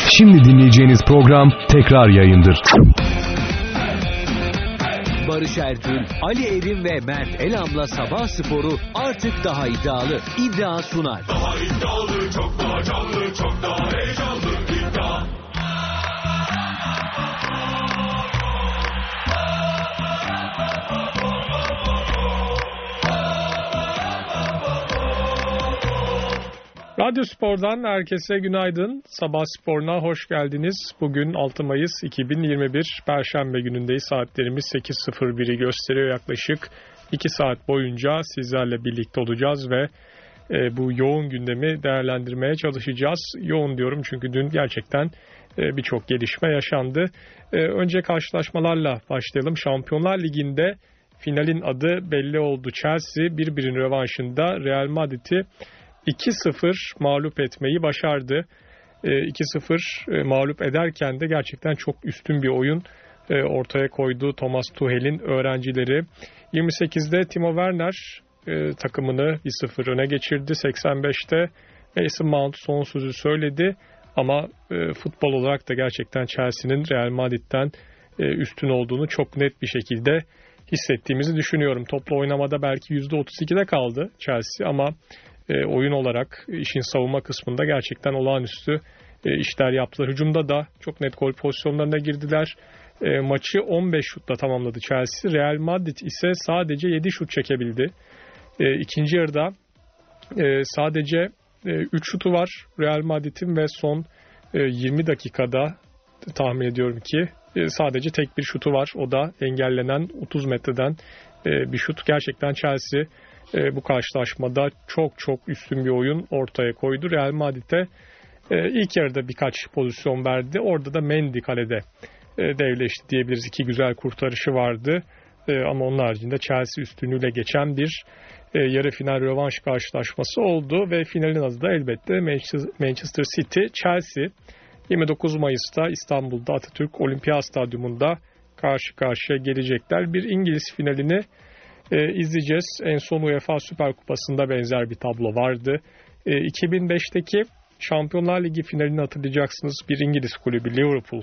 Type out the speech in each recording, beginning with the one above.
Şimdi dinleyeceğiniz program tekrar yayındır. Barış Ergün, Ali Evim ve Mert Elam'la Sabah Sporu artık daha iddialı. İddia sunar. Daha iddialı, çok daha canlı, çok daha heyecanlı iddia. Radyo Spor'dan herkese günaydın. Sabah Spor'una hoş geldiniz. Bugün 6 Mayıs 2021 Perşembe günündeyiz. Saatlerimiz 8.01'i gösteriyor. Yaklaşık 2 saat boyunca sizlerle birlikte olacağız ve bu yoğun gündemi değerlendirmeye çalışacağız. Yoğun diyorum çünkü dün gerçekten birçok gelişme yaşandı. Önce karşılaşmalarla başlayalım. Şampiyonlar Ligi'nde finalin adı belli oldu. Chelsea birbirinin rövanşında Real Madrid'i 2-0 mağlup etmeyi başardı. 2-0 mağlup ederken de gerçekten çok üstün bir oyun ortaya koydu Thomas Tuchel'in öğrencileri. 28'de Timo Werner takımını 1-0 öne geçirdi. 85'te Mason Mount son sözü söyledi. Ama futbol olarak da gerçekten Chelsea'nin Real Madrid'den üstün olduğunu çok net bir şekilde hissettiğimizi düşünüyorum. Toplu oynamada belki %32'de kaldı Chelsea ama oyun olarak işin savunma kısmında gerçekten olağanüstü işler yaptılar. Hücumda da çok net gol pozisyonlarına girdiler. Maçı 15 şutla tamamladı Chelsea. Real Madrid ise sadece 7 şut çekebildi. İkinci yarıda sadece 3 şutu var Real Madrid'in ve son 20 dakikada tahmin ediyorum ki sadece tek bir şutu var. O da engellenen 30 metreden bir şut. Gerçekten Chelsea bu karşılaşmada çok üstün bir oyun ortaya koydu. Real Madrid'e ilk yarıda birkaç pozisyon verdi. Orada da Mendy kalede devleşti diyebiliriz. İki güzel kurtarışı vardı. Ama onun haricinde Chelsea üstünlüğüyle geçen bir yarı final rövanş karşılaşması oldu. Ve finalin adı da elbette Manchester City Chelsea. 29 Mayıs'ta İstanbul'da Atatürk Olimpiyat Stadyumunda karşı karşıya gelecekler. Bir İngiliz finalini izleyeceğiz. En son UEFA Süper Kupası'nda benzer bir tablo vardı. 2005'teki Şampiyonlar Ligi finalini hatırlayacaksınız. Bir İngiliz kulübü Liverpool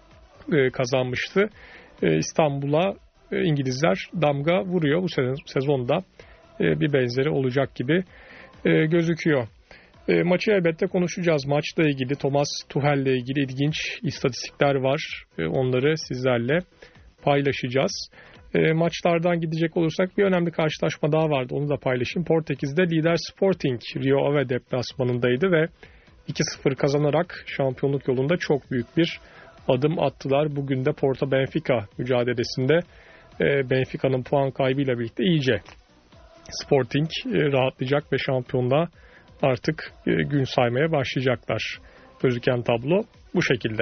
kazanmıştı. İstanbul'a İngilizler damga vuruyor. Bu sezonda bir benzeri olacak gibi gözüküyor. Maçı elbette konuşacağız. Maçla ilgili, Thomas Tuchel'le ilgili ilginç istatistikler var. Onları sizlerle paylaşacağız. Maçlardan gidecek olursak bir önemli karşılaşma daha vardı. Onu da paylaşayım. Portekiz'de lider Sporting Rio Ave deplasmanındaydı ve 2-0 kazanarak şampiyonluk yolunda çok büyük bir adım attılar. Bugün de Porto Benfica mücadelesinde Benfica'nın puan kaybıyla birlikte iyice Sporting rahatlayacak ve şampiyonluğa artık gün saymaya başlayacaklar. Gözüken tablo bu şekilde.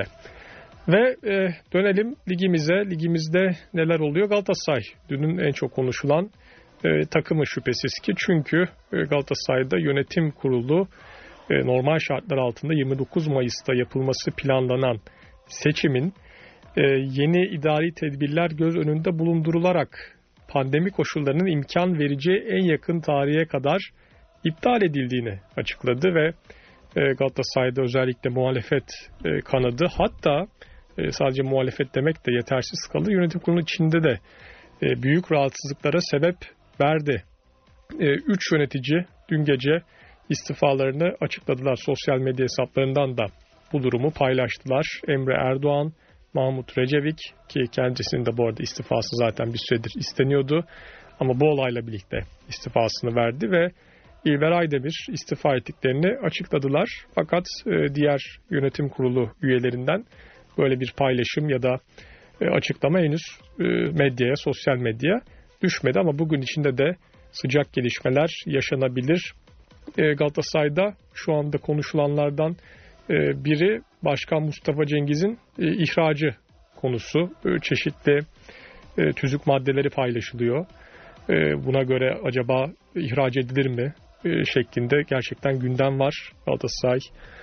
Ve dönelim ligimize. Ligimizde neler oluyor? Galatasaray dünün en çok konuşulan takımı şüphesiz ki. Çünkü Galatasaray'da yönetim kurulu normal şartlar altında 29 Mayıs'ta yapılması planlanan seçimin yeni idari tedbirler göz önünde bulundurularak pandemi koşullarının imkan vereceği en yakın tarihe kadar iptal edildiğini açıkladı ve Galatasaray'da özellikle muhalefet kanadı, hatta sadece muhalefet demek de yetersiz kalır. Yönetim kurulu içinde de büyük rahatsızlıklara sebep verdi. 3 yönetici dün gece istifalarını açıkladılar. Sosyal medya hesaplarından da bu durumu paylaştılar. Emre Erdoğan, Mahmut Recevik, ki kendisinin de bu arada istifası zaten bir süredir isteniyordu. Ama bu olayla birlikte istifasını verdi ve İlber Aydemir istifa ettiklerini açıkladılar. Fakat diğer yönetim kurulu üyelerinden böyle bir paylaşım ya da açıklama henüz medyaya, sosyal medyaya düşmedi. Ama bugün içinde de sıcak gelişmeler yaşanabilir. Galatasaray'da şu anda konuşulanlardan biri Başkan Mustafa Cengiz'in ihracı konusu. Çeşitli tüzük maddeleri paylaşılıyor. Buna göre acaba ihraç edilir mi şeklinde gerçekten gündem var Galatasaray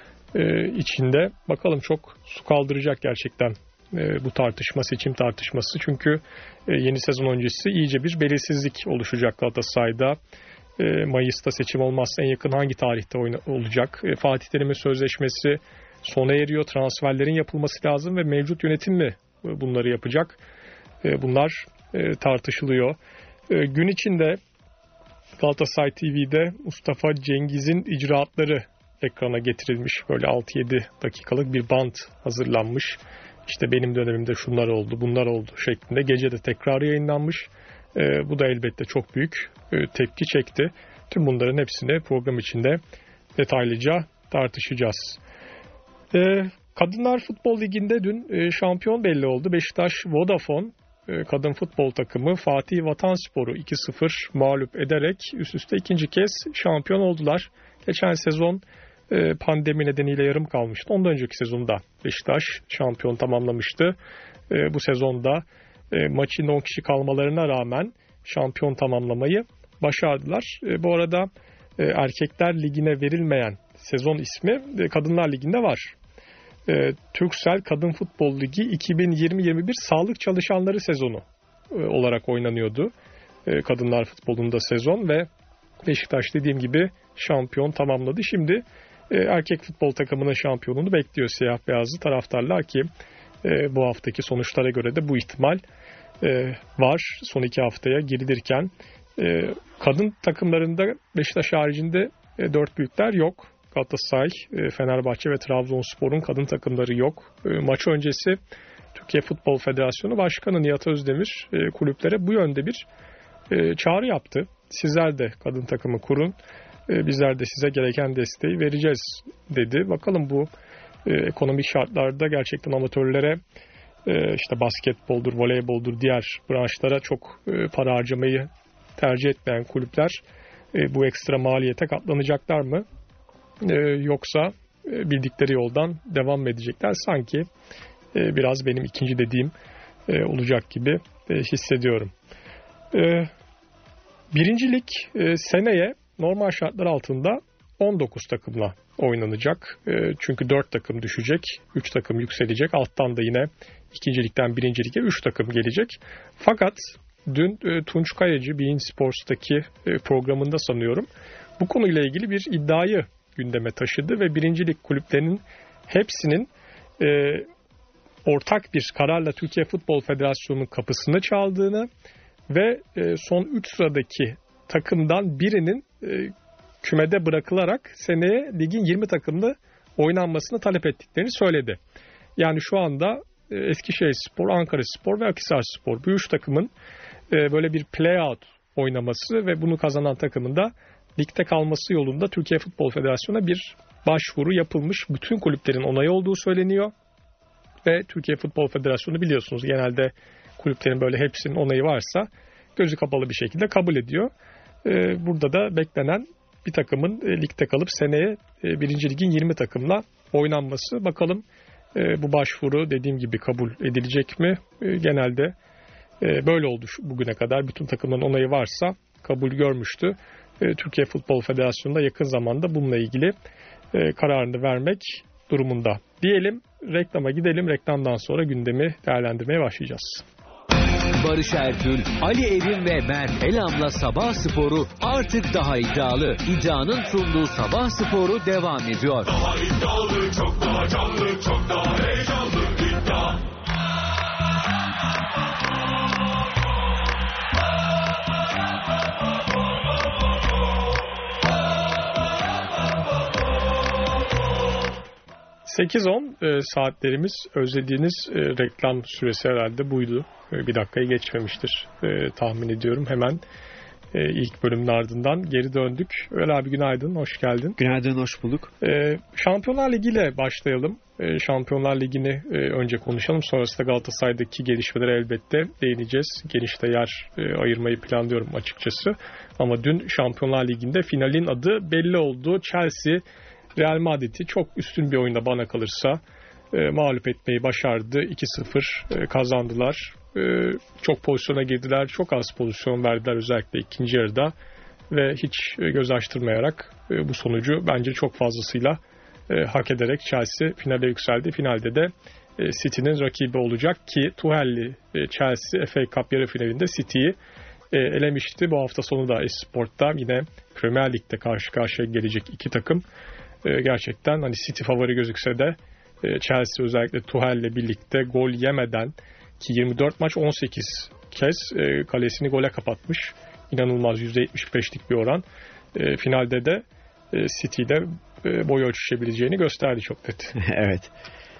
içinde. Bakalım, çok su kaldıracak gerçekten bu tartışma, seçim tartışması. Çünkü yeni sezon öncesi iyice bir belirsizlik oluşacak Galatasaray'da. Mayıs'ta seçim olmazsa en yakın hangi tarihte olacak? Fatih Terim'in sözleşmesi sona eriyor. Transferlerin yapılması lazım ve mevcut yönetim mi bunları yapacak? Bunlar tartışılıyor. Gün içinde Galatasaray TV'de Mustafa Cengiz'in icraatları ekrana getirilmiş. Böyle 6-7 dakikalık bir bant hazırlanmış. İşte benim dönemimde şunlar oldu, bunlar oldu şeklinde. Gece de tekrar yayınlanmış. Bu da elbette çok büyük tepki çekti. Tüm bunların hepsini program içinde detaylıca tartışacağız. Kadınlar Futbol Ligi'nde dün şampiyon belli oldu. Beşiktaş Vodafone kadın futbol takımı Fatih Vatanspor'u 2-0 mağlup ederek üst üste ikinci kez şampiyon oldular. Geçen sezon pandemi nedeniyle yarım kalmıştı. Ondan önceki sezonda Beşiktaş şampiyon tamamlamıştı. Bu sezonda maçın 10 kişi kalmalarına rağmen şampiyon tamamlamayı başardılar. Bu arada Erkekler Ligi'ne verilmeyen sezon ismi Kadınlar Ligi'nde var. Türksel Kadın Futbol Ligi 2020-21 sağlık çalışanları sezonu olarak oynanıyordu. Kadınlar futbolunda sezon ve Beşiktaş dediğim gibi şampiyon tamamladı. Şimdi erkek futbol takımının şampiyonluğunu bekliyor siyah beyazlı taraftarlar ki bu haftaki sonuçlara göre de bu ihtimal var. Son 2 haftaya girilirken kadın takımlarında Beşiktaş haricinde 4 büyükler yok. Galatasaray, Fenerbahçe ve Trabzonspor'un kadın takımları yok. Maç öncesi Türkiye Futbol Federasyonu Başkanı Nihat Özdemir kulüplere bu yönde bir çağrı yaptı. Sizler de kadın takımı kurun, bizler de size gereken desteği vereceğiz dedi. Bakalım bu ekonomik şartlarda gerçekten amatörlere işte basketboldur, voleyboldur, diğer branşlara çok para harcamayı tercih etmeyen kulüpler bu ekstra maliyete katlanacaklar mı? Yoksa bildikleri yoldan devam mı edecekler? Sanki biraz benim ikinci dediğim olacak gibi hissediyorum. Birincilik seneye normal şartlar altında 19 takımla oynanacak. Çünkü 4 takım düşecek, 3 takım yükselecek. Alttan da yine ikincilikten birincilik'e 3 takım gelecek. Fakat dün Tunç Kayacı beIN Sports'taki programında sanıyorum bu konuyla ilgili bir iddiayı gündeme taşıdı ve birincilik kulüplerinin hepsinin ortak bir kararla Türkiye Futbol Federasyonu'nun kapısını çaldığını ve son 3 sıradaki takımdan birinin kümede bırakılarak seneye ligin 20 takımlı oynanmasını talep ettiklerini söyledi. Yani şu anda Eskişehirspor, Ankaraspor ve Akhisarspor bu 3 takımın böyle bir play-out oynaması ve bunu kazanan takımın da ligde kalması yolunda Türkiye Futbol Federasyonu'na bir başvuru yapılmış. Bütün kulüplerin onayı olduğu söyleniyor. Ve Türkiye Futbol Federasyonu biliyorsunuz genelde kulüplerin böyle hepsinin onayı varsa gözü kapalı bir şekilde kabul ediyor. Burada da beklenen bir takımın ligde kalıp seneye 1. Ligin 20 takımla oynanması. Bakalım bu başvuru dediğim gibi kabul edilecek mi? Genelde böyle oldu bugüne kadar. Bütün takımların onayı varsa kabul görmüştü. Türkiye Futbol Federasyonu da yakın zamanda bununla ilgili kararını vermek durumunda. Diyelim reklama gidelim. Reklamdan sonra gündemi değerlendirmeye başlayacağız. Barış Ertül, Ali Erim ve Mert Elam'la Sabah Sporu artık daha iddialı. İddianın sunduğu Sabah Sporu devam ediyor. Daha iddialı, çok daha canlı, çok daha heyecanlı. İddia. Saatlerimiz özlediğiniz reklam süresi herhalde buydu. Bir dakikayı geçmemiştir tahmin ediyorum. Hemen ilk bölümün ardından geri döndük. Öyle abi günaydın, hoş geldin. Günaydın, hoş bulduk. Şampiyonlar Ligi ile başlayalım. Şampiyonlar Ligi'ni önce konuşalım. Sonrasında Galatasaray'daki gelişmelere elbette değineceğiz. Geniş de yer ayırmayı planlıyorum açıkçası. Ama dün Şampiyonlar Ligi'nde finalin adı belli oldu. Chelsea Real Madrid'i çok üstün bir oyunda bana kalırsa mağlup etmeyi başardı. 2-0 kazandılar. Çok pozisyona girdiler. Çok az pozisyon verdiler özellikle ikinci yarıda. Ve hiç göz açtırmayarak bu sonucu bence çok fazlasıyla hak ederek Chelsea finale yükseldi. Finalde de City'nin rakibi olacak ki Tuhel'li Chelsea FA Cup yarı finalinde City'yi elemişti. Bu hafta sonu da Esport'ta yine Premier Lig'de karşı karşıya gelecek iki takım. Gerçekten hani City favori gözükse de Chelsea özellikle Tuchel'le birlikte gol yemeden, ki 24 maç 18 kez kalesini gole kapatmış. İnanılmaz %75'lik bir oran. Finalde de City'de boy ölçüşebileceğini gösterdi çok net. Evet.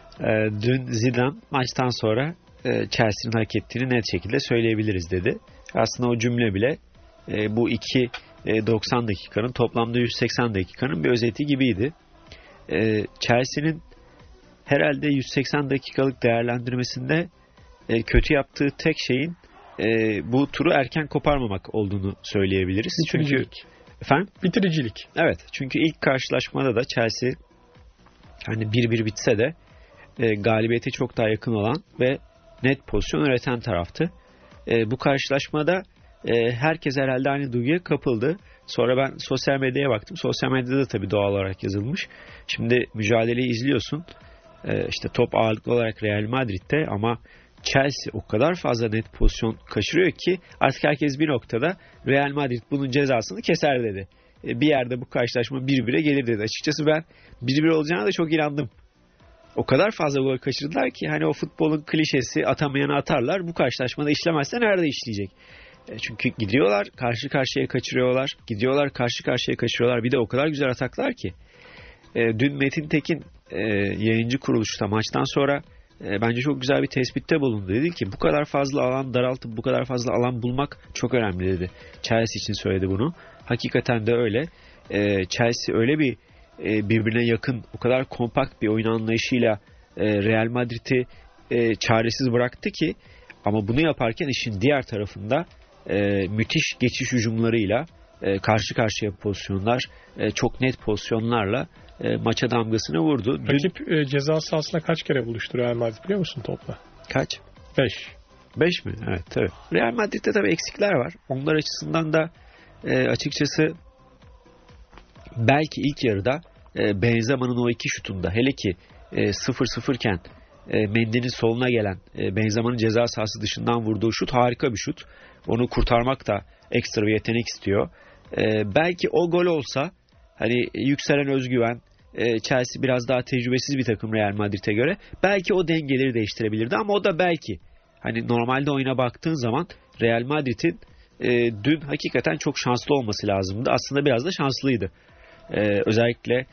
Dün Zidane maçtan sonra Chelsea'nin hak ettiğini net şekilde söyleyebiliriz dedi. Aslında o cümle bile bu iki 90 dakikanın toplamda 180 dakikanın bir özeti gibiydi. Chelsea'nin herhalde 180 dakikalık değerlendirmesinde kötü yaptığı tek şeyin bu turu erken koparmamak olduğunu söyleyebiliriz. Bitiricilik. Efendim? Bitiricilik. Evet. Çünkü ilk karşılaşmada da Chelsea hani 1-1 bitse de galibiyete çok daha yakın olan ve net pozisyon üreten taraftı. Bu karşılaşmada herkes herhalde aynı duyguya kapıldı. Sonra ben sosyal medyaya baktım. Sosyal medyada tabii doğal olarak yazılmış. Şimdi mücadeleyi izliyorsun. İşte top ağırlıklı olarak Real Madrid'de ama Chelsea o kadar fazla net pozisyon kaçırıyor ki artık herkes bir noktada Real Madrid bunun cezasını keser dedi. Bir yerde bu karşılaşma 1-1'e gelir dedi. Açıkçası ben 1-1 olacağına da çok inandım. O kadar fazla gol kaçırdılar ki hani o futbolun klişesi atamayanı atarlar. Bu karşılaşmada işlemezse nerede işleyecek? Çünkü gidiyorlar karşı karşıya kaçırıyorlar. Gidiyorlar karşı karşıya kaçırıyorlar. Bir de o kadar güzel ataklar ki. Dün Metin Tekin yayıncı kuruluşta maçtan sonra bence çok güzel bir tespitte bulundu. Dedi ki bu kadar fazla alan daraltıp bu kadar fazla alan bulmak çok önemli dedi. Chelsea için söyledi bunu. Hakikaten de öyle. Chelsea öyle bir birbirine yakın, o kadar kompakt bir oyun anlayışıyla Real Madrid'i çaresiz bıraktı ki, ama bunu yaparken işin diğer tarafında müthiş geçiş hücumlarıyla karşı karşıya pozisyonlar, çok net pozisyonlarla maça damgasını vurdu. Rakip ceza sahasına kaç kere buluştu Real Madrid biliyor musun topla? Kaç? 5. 5 mi? Evet tabii. Real Madrid'de tabii eksikler var. Onlar açısından da açıkçası belki ilk yarıda Benzema'nın o iki şutunda, hele ki 0-0 iken Mendy'nin soluna gelen Benzema'nın ceza sahası dışından vurduğu şut harika bir şut. Onu kurtarmak da ekstra bir yetenek istiyor. Belki o gol olsa, hani yükselen özgüven, Chelsea biraz daha tecrübesiz bir takım Real Madrid'e göre, belki o dengeleri değiştirebilirdi, ama o da belki. Hani normalde oyuna baktığın zaman Real Madrid'in dün hakikaten çok şanslı olması lazımdı. Aslında biraz da şanslıydı. Özellikle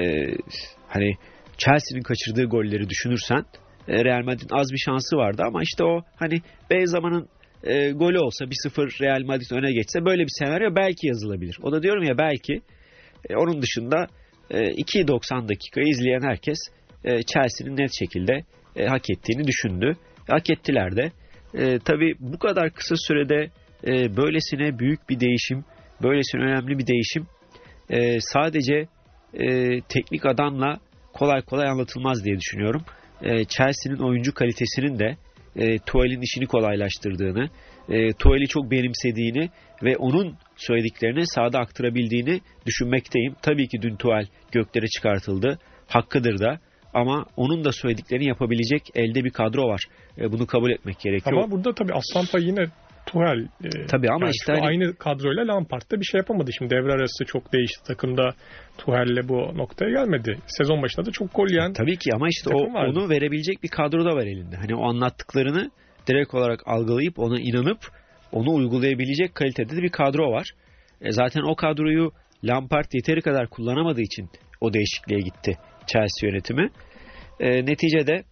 hani Chelsea'nin kaçırdığı golleri düşünürsen Real Madrid'in az bir şansı vardı, ama işte o hani Benzema'nın golü olsa 1-0 Real Madrid öne geçse böyle bir senaryo belki yazılabilir. O da diyorum ya belki. Onun dışında 2-90 dakikayı izleyen herkes Chelsea'nin net şekilde hak ettiğini düşündü. Hak ettiler de. Tabii bu kadar kısa sürede böylesine büyük bir değişim, böylesine önemli bir değişim sadece teknik adamla kolay kolay anlatılmaz diye düşünüyorum. Chelsea'nin oyuncu kalitesinin de Tuchel'in işini kolaylaştırdığını, Tuchel'i çok benimsediğini ve onun söylediklerini sahada aktarabildiğini düşünmekteyim. Tabii ki dün Tuchel göklere çıkartıldı. Hakkıdır da. Ama onun da söylediklerini yapabilecek elde bir kadro var. Bunu kabul etmek gerekiyor. Ama burada tabii aslan payı yine Tuchel. Tabii ama yani işte aynı kadroyla Lampard da bir şey yapamadı. Şimdi devre arası çok değişti. Takımda Tuchel'le bu noktaya gelmedi. Sezon başında da çok gol yiyen. Tabii ki, ama işte onu verebilecek bir kadro da var elinde. Hani o anlattıklarını direkt olarak algılayıp ona inanıp onu uygulayabilecek kalitede de bir kadro var. Zaten o kadroyu Lampard yeteri kadar kullanamadığı için o değişikliğe gitti Chelsea yönetimi. Neticede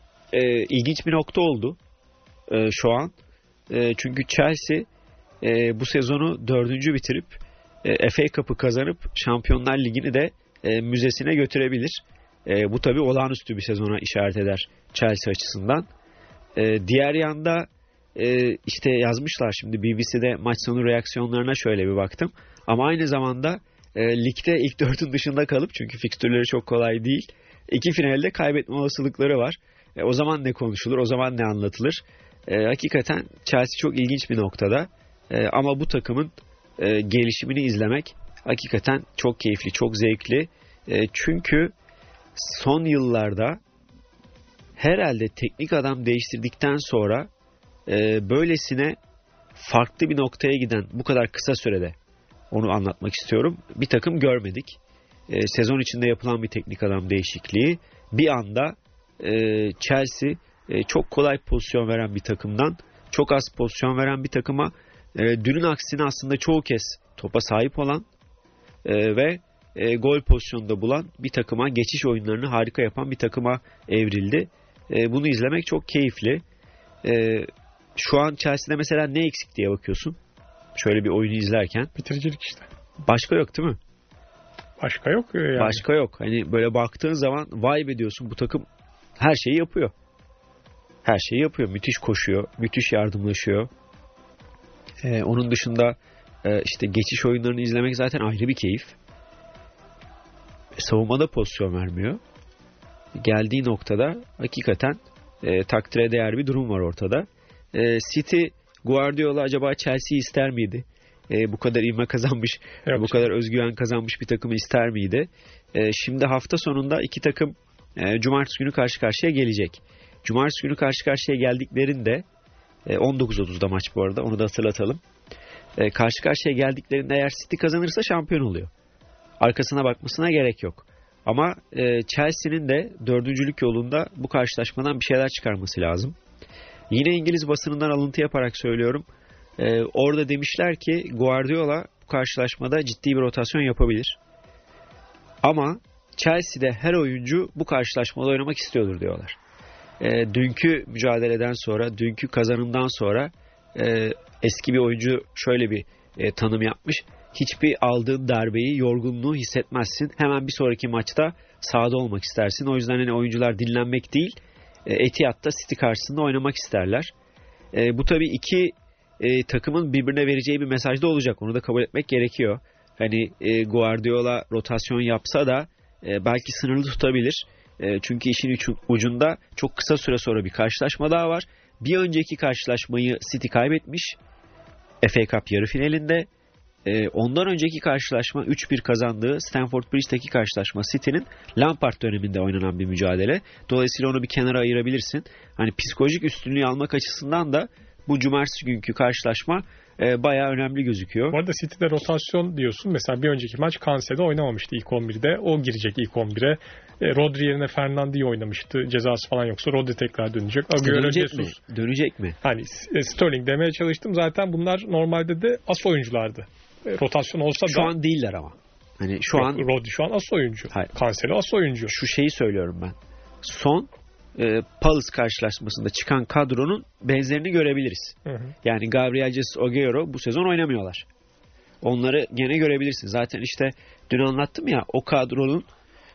ilginç bir nokta oldu şu an. Çünkü Chelsea bu sezonu 4. bitirip FA Cup'ı kazanıp Şampiyonlar Ligi'ni de müzesine götürebilir. Bu tabii olağanüstü bir sezona işaret eder Chelsea açısından. Diğer yanda işte yazmışlar, şimdi BBC'de maç sonu reaksiyonlarına şöyle bir baktım. Ama aynı zamanda ligde ilk 4'ün dışında kalıp, çünkü fikstürleri çok kolay değil, 2 finalde kaybetme olasılıkları var. O zaman ne konuşulur, o zaman ne anlatılır? Hakikaten Chelsea çok ilginç bir noktada. Ama bu takımın gelişimini izlemek hakikaten çok keyifli, çok zevkli. Çünkü son yıllarda herhalde teknik adam değiştirdikten sonra böylesine farklı bir noktaya giden, bu kadar kısa sürede, onu anlatmak istiyorum, bir takım görmedik. Sezon içinde yapılan bir teknik adam değişikliği bir anda Chelsea çok kolay pozisyon veren bir takımdan çok az pozisyon veren bir takıma, dünün aksine aslında çoğu kez topa sahip olan ve gol pozisyonunda bulan bir takıma, geçiş oyunlarını harika yapan bir takıma evrildi. Bunu izlemek çok keyifli. Şu an Chelsea'de mesela ne eksik diye bakıyorsun? Şöyle bir oyunu izlerken. Bitiricilik işte. Başka yok değil mi? Başka yok yani. Başka yok. Hani böyle baktığın zaman vay be diyorsun, bu takım her şeyi yapıyor. Her şeyi yapıyor. Müthiş koşuyor. Müthiş yardımlaşıyor. Onun dışında işte geçiş oyunlarını izlemek zaten ayrı bir keyif. Savunmada pozisyon vermiyor. Geldiği noktada hakikaten takdire değer bir durum var ortada. City, Guardiola acaba Chelsea'yi ister miydi? Bu kadar ivme kazanmış, bu kadar özgüven kazanmış bir takımı ister miydi? Şimdi hafta sonunda iki takım cumartesi günü karşı karşıya gelecek. Cumartesi günü karşı karşıya geldiklerinde 19.30'da maç bu arada, onu da hatırlatalım. Karşı karşıya geldiklerinde eğer City kazanırsa şampiyon oluyor. Arkasına bakmasına gerek yok. Ama Chelsea'nin de dördüncülük yolunda bu karşılaşmadan bir şeyler çıkarması lazım. Yine İngiliz basınından alıntı yaparak söylüyorum. Orada demişler ki Guardiola bu karşılaşmada ciddi bir rotasyon yapabilir. Ama Chelsea'de her oyuncu bu karşılaşmada oynamak istiyordur diyorlar. Dünkü mücadeleden sonra, dünkü kazanımdan sonra eski bir oyuncu şöyle bir tanım yapmış. Hiçbir aldığın darbeyi, yorgunluğu hissetmezsin. Hemen bir sonraki maçta sahada olmak istersin. O yüzden hani oyuncular dinlenmek değil, Etihad'da City karşısında oynamak isterler. Bu tabii iki takımın birbirine vereceği bir mesaj da olacak. Onu da kabul etmek gerekiyor. Hani Guardiola rotasyon yapsa da belki sınırlı tutabilir. Çünkü işin ucunda çok kısa süre sonra bir karşılaşma daha var. Bir önceki karşılaşmayı City kaybetmiş. FA Cup yarı finalinde. Ondan önceki karşılaşma 3-1 kazandığı Stamford Bridge'deki karşılaşma City'nin Lampard döneminde oynanan bir mücadele. Dolayısıyla onu bir kenara ayırabilirsin. Hani psikolojik üstünlüğü almak açısından da bu cumartesi günkü karşılaşma bayağı önemli gözüküyor. Bu arada City'de rotasyon diyorsun. Mesela bir önceki maç Cancelo'da oynamamıştı ilk 11'de. O girecek ilk 11'e. Rodri yerine Fernandinho oynamıştı. Cezası falan yoksa Rodri tekrar dönecek. Dönecek mi? Hani Sterling demeye çalıştım. Zaten bunlar normalde de as oyunculardı. Rotasyon olsa şu an değiller ama. Hani Rodri şu an as oyuncu. Cancelo as oyuncu. Şu şeyi söylüyorum ben. Son Palace karşılaşmasında çıkan kadronun benzerini görebiliriz. Hı. Yani Gabriel Jesus, Agüero bu sezon oynamıyorlar. Onları gene görebilirsin. Zaten işte dün anlattım ya, o kadronun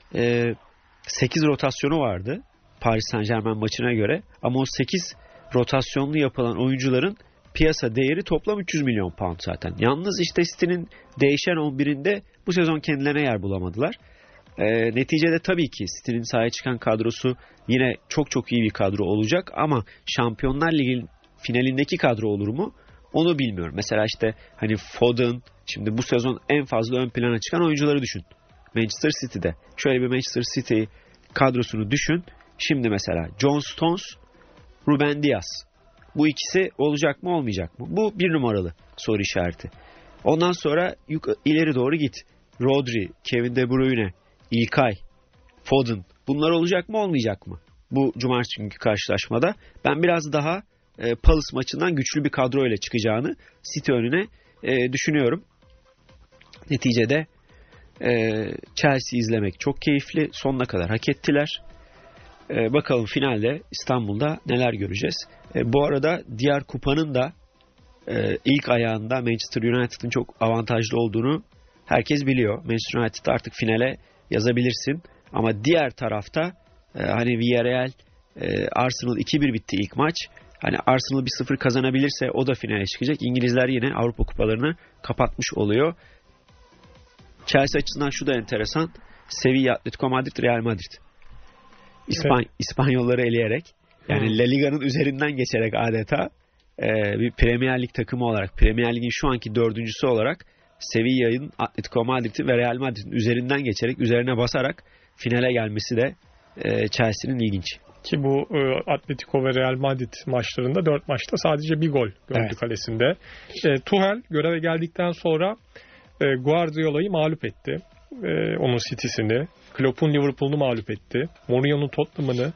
8 rotasyonu vardı Paris Saint-Germain maçına göre. Ama o 8 rotasyonlu yapılan oyuncuların piyasa değeri toplam 300 milyon pound zaten. Yalnız işte City'nin değişen 11'inde bu sezon kendilerine yer bulamadılar. Neticede tabii ki City'nin sahaya çıkan kadrosu yine çok çok iyi bir kadro olacak ama Şampiyonlar Ligi finalindeki kadro olur mu? Onu bilmiyorum. Mesela işte hani Foden, şimdi bu sezon en fazla ön plana çıkan oyuncuları düşün. Manchester City'de. Şöyle bir Manchester City kadrosunu düşün. Şimdi mesela John Stones, Ruben Dias. Bu ikisi olacak mı olmayacak mı? Bu bir numaralı soru işareti. Ondan sonra ileri doğru git. Rodri, Kevin De Bruyne, İlkay, Foden. Bunlar olacak mı olmayacak mı? Bu cumartesi günkü karşılaşmada ben biraz daha Palace maçından güçlü bir kadro ile çıkacağını City önüne düşünüyorum. Neticede Chelsea izlemek çok keyifli. Sonuna kadar hak ettiler. Bakalım finalde İstanbul'da neler göreceğiz. Bu arada diğer kupanın da ilk ayağında Manchester United'ın çok avantajlı olduğunu herkes biliyor. Manchester United'ı artık finale yazabilirsin. Ama diğer tarafta hani Villarreal Arsenal 2-1 bitti ilk maç. Hani Arsenal 1-0 kazanabilirse o da finale çıkacak. İngilizler yine Avrupa kupalarını kapatmış oluyor. Chelsea açısından şu da enteresan. Sevilla, Atletico Madrid, Real Madrid. İspanyolları eleyerek, yani La Liga'nın üzerinden geçerek adeta bir Premier Lig takımı olarak, Premier Lig'in şu anki dördüncüsü olarak Sevilla'nın Atletico Madrid'i ve Real Madrid'in üzerinden geçerek, üzerine basarak finale gelmesi de Chelsea'nin ilginç. Ki bu Atletico ve Real Madrid maçlarında 4 maçta sadece bir gol gördü kalesinde. Tuchel göreve geldikten sonra Guardiola'yı mağlup etti. Onun City'sini. Klopp'un Liverpool'unu mağlup etti. Mourinho'nun Tottenham'ını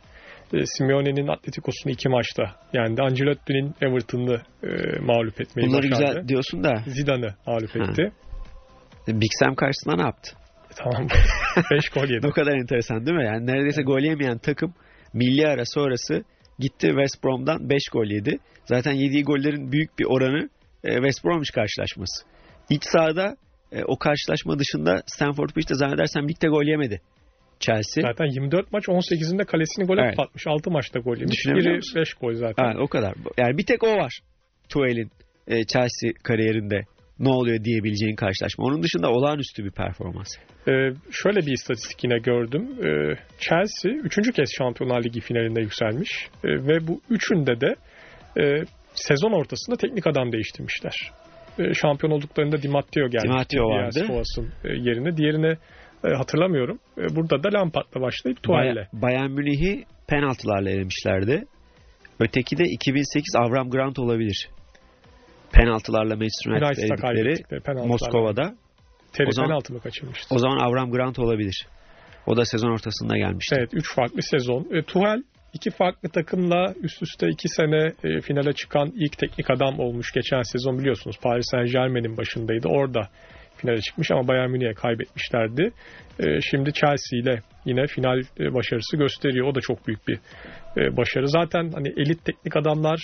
Simeone'nin Atletico'sunu 2 maçta yendi. Ancelotti'nin Everton'u mağlup etmeyi Bunları başardı. güzel diyorsun da. Zidane'ı mağlup etti. Big Sam karşısında ne yaptı? Tamam. 5 gol yedi. O kadar enteresan değil mi? Yani neredeyse gol yemeyen takım milli ara sonrası gitti West Brom'dan 5 gol yedi. Zaten yediği gollerin büyük bir oranı West Bromwich karşılaşması. İç sahada o karşılaşma dışında Stamford Bridge'de zannedersem ligde gol yemedi Chelsea. Zaten 24 maç 18'inde kalesini gole Evet. atmış. 6 maçta gol yemiş. Düşünebiliyor Biri musun? 5 gol zaten. Ha, o kadar. Yani bir tek o var. Tuchel'in Chelsea kariyerinde ne oluyor diyebileceğin karşılaşma. Onun dışında olağanüstü bir performans. Şöyle bir istatistik yine gördüm. Chelsea 3. kez Şampiyonlar Ligi finalinde yükselmiş. Ve bu üçünde de sezon ortasında teknik adam değiştirmişler. Şampiyon olduklarında Di Matteo gelmişti. Di Matteo vardı. Scoas'ın yerine. Diğerini hatırlamıyorum. Burada da Lampard'la başlayıp Tuchel'le. Bayern Münih'i penaltılarla elemişlerdi. Öteki de 2008 Avram Grant olabilir. Penaltılarla Manchester United eledikleri Moskova'da. Terry penaltı mı kaçırmıştı? O zaman Avram Grant olabilir. O da sezon ortasında gelmişti. Evet, 3 farklı sezon. Tuchel 2 farklı takımla üst üste 2 sene finale çıkan ilk teknik adam olmuş. Geçen sezon biliyorsunuz Paris Saint-Germain'in başındaydı. Orada finale çıkmış ama Bayern Münih'e kaybetmişlerdi. Şimdi Chelsea ile yine final başarısı gösteriyor. O da çok büyük bir başarı. Zaten hani elit teknik adamlar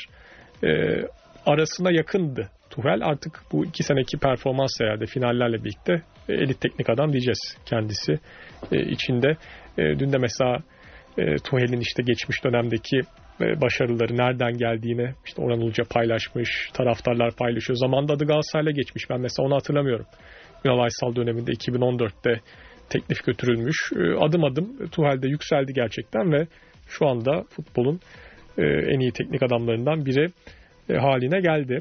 arasına yakındı Tuchel. Artık bu 2 seneki performans herhalde finallerle birlikte elit teknik adam diyeceğiz kendisi içinde. Dün de mesela Tuchel'in işte geçmiş dönemdeki başarıları nereden geldiğini işte Orhan Uluca paylaşmış, taraftarlar paylaşıyor. Zamanında adı Galatasaray'la geçmiş. Ben mesela onu hatırlamıyorum. Ünal Aysal döneminde 2014'te teklif götürülmüş. Adım adım Tuchel'de yükseldi gerçekten ve şu anda futbolun en iyi teknik adamlarından biri haline geldi.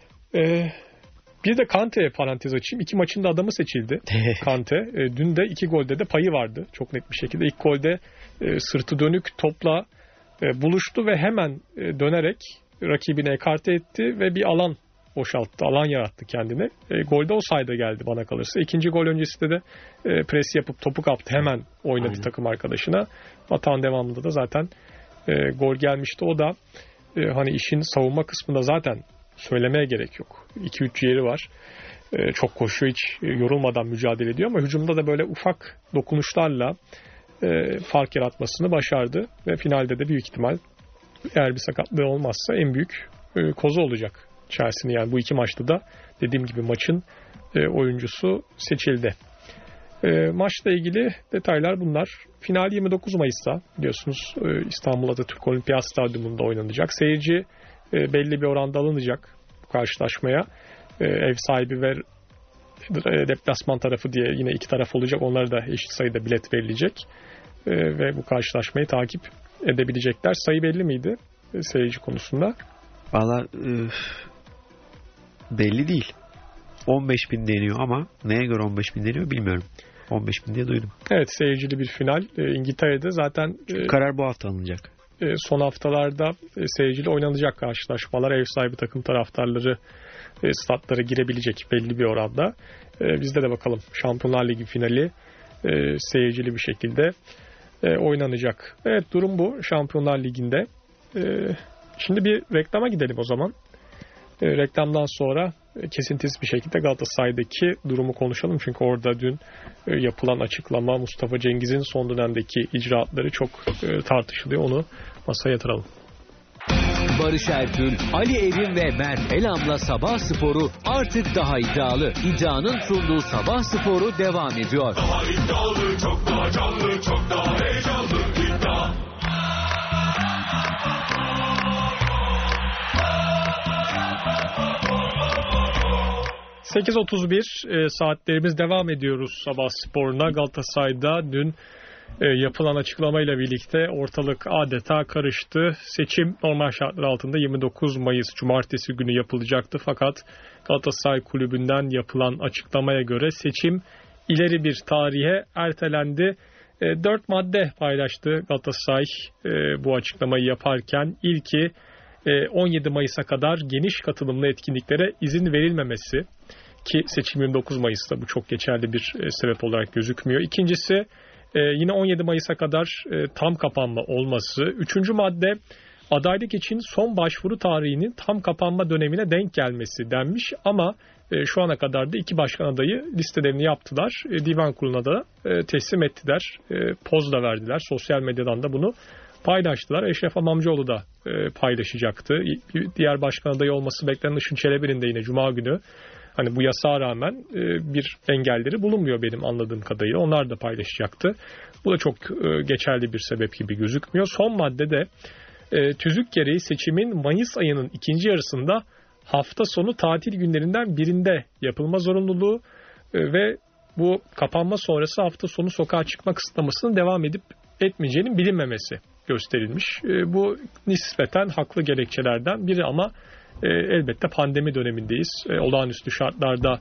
Bir de Kante'ye parantez açayım. 2 maçın da adamı seçildi Kante. Dün de 2 golde de payı vardı. Çok net bir şekilde. İlk golde sırtı dönük topla buluştu ve hemen dönerek rakibine ekarte etti ve bir alan boşalttı. Alan yarattı kendine. Golde o sayede geldi bana kalırsa. İkinci gol öncesinde de pres yapıp topu kaptı. Hemen oynadı Aynen. takım arkadaşına. Atan devamında da zaten gol gelmişti. O da hani işin savunma kısmında zaten söylemeye gerek yok. 2-3 yeri var. Çok koşuyor, hiç yorulmadan mücadele ediyor ama hücumda da böyle ufak dokunuşlarla fark yaratmasını başardı ve finalde de büyük ihtimal eğer bir sakatlığı olmazsa en büyük kozu olacak Chelsea'nin. Yani bu 2 maçta da dediğim gibi maçın oyuncusu seçildi. Maçla ilgili detaylar bunlar. Final 29 Mayıs'ta biliyorsunuz İstanbul Atatürk Olimpiyat Stadyumunda oynanacak. Seyirci belli bir oranda alınacak bu karşılaşmaya. Ev sahibi ve deplasman tarafı diye yine 2 taraf olacak. Onlara da eşit sayıda bilet verilecek. Ve bu karşılaşmayı takip edebilecekler. Sayı belli miydi seyirci konusunda? Valla belli değil. 15.000 deniyor ama neye göre 15.000 deniyor bilmiyorum. 15.000 diye duydum. Evet, seyircili bir final. İngiltere'de zaten karar bu hafta alınacak. Son haftalarda seyircili oynanacak karşılaşmalar. Ev sahibi takım taraftarları statlara girebilecek belli bir oranda. Bizde de bakalım Şampiyonlar Ligi finali seyircili bir şekilde oynanacak. Evet, durum bu Şampiyonlar Ligi'nde. Şimdi bir reklama gidelim o zaman. Reklamdan sonra kesintisiz bir şekilde Galatasaray'daki durumu konuşalım. Çünkü orada dün yapılan açıklama, Mustafa Cengiz'in son dönemdeki icraatları çok tartışılıyor. Onu masaya yatıralım. Barış Ertül, Ali Evin ve Mert Elam'la Sabah Sporu artık daha iddialı. İddianın sunduğu Sabah Sporu devam ediyor. Daha iddialı, çok daha canlı, çok daha heyecanlı. İddia. Saatlerimiz devam ediyoruz Sabah Sporu'na. Galatasaray'da dün yapılan açıklamayla birlikte ortalık adeta karıştı. Seçim normal şartlar altında 29 Mayıs Cumartesi günü yapılacaktı. Fakat Galatasaray Kulübü'nden yapılan açıklamaya göre seçim ileri bir tarihe ertelendi. 4 madde paylaştı Galatasaray bu açıklamayı yaparken. İlki 17 Mayıs'a kadar geniş katılımlı etkinliklere izin verilmemesi. Ki seçim 29 Mayıs'ta bu çok geçerli bir sebep olarak gözükmüyor. İkincisi Yine 17 Mayıs'a kadar tam kapanma olması. 3. madde adaylık için son başvuru tarihinin tam kapanma dönemine denk gelmesi denmiş ama şu ana kadar da 2 başkan adayı listelerini yaptılar. Divan Kurulu'na da teslim ettiler. Poz da verdiler. Sosyal medyadan da bunu paylaştılar. Eşref Amamcıoğlu da paylaşacaktı. Diğer başkan adayı olması beklenen Işın Çelebi'nin de yine Cuma günü hani bu yasağa rağmen bir engelleri bulunmuyor benim anladığım kadarıyla. Onlar da paylaşacaktı. Bu da çok geçerli bir sebep gibi gözükmüyor. Son maddede tüzük gereği seçimin Mayıs ayının ikinci yarısında hafta sonu tatil günlerinden birinde yapılma zorunluluğu ve bu kapanma sonrası hafta sonu sokağa çıkma kısıtlamasının devam edip etmeyeceğinin bilinmemesi gösterilmiş. Bu nispeten haklı gerekçelerden biri ama elbette pandemi dönemindeyiz. Olağanüstü şartlarda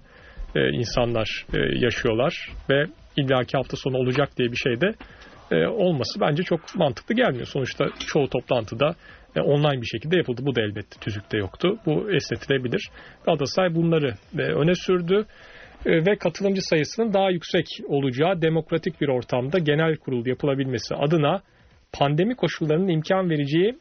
insanlar yaşıyorlar ve illaki hafta sonu olacak diye bir şey de olması bence çok mantıklı gelmiyor. Sonuçta çoğu toplantıda online bir şekilde yapıldı. Bu da elbette tüzükte yoktu. Bu esnetilebilir. Galatasaray bunları öne sürdü ve katılımcı sayısının daha yüksek olacağı demokratik bir ortamda genel kurul yapılabilmesi adına pandemi koşullarının imkan vereceği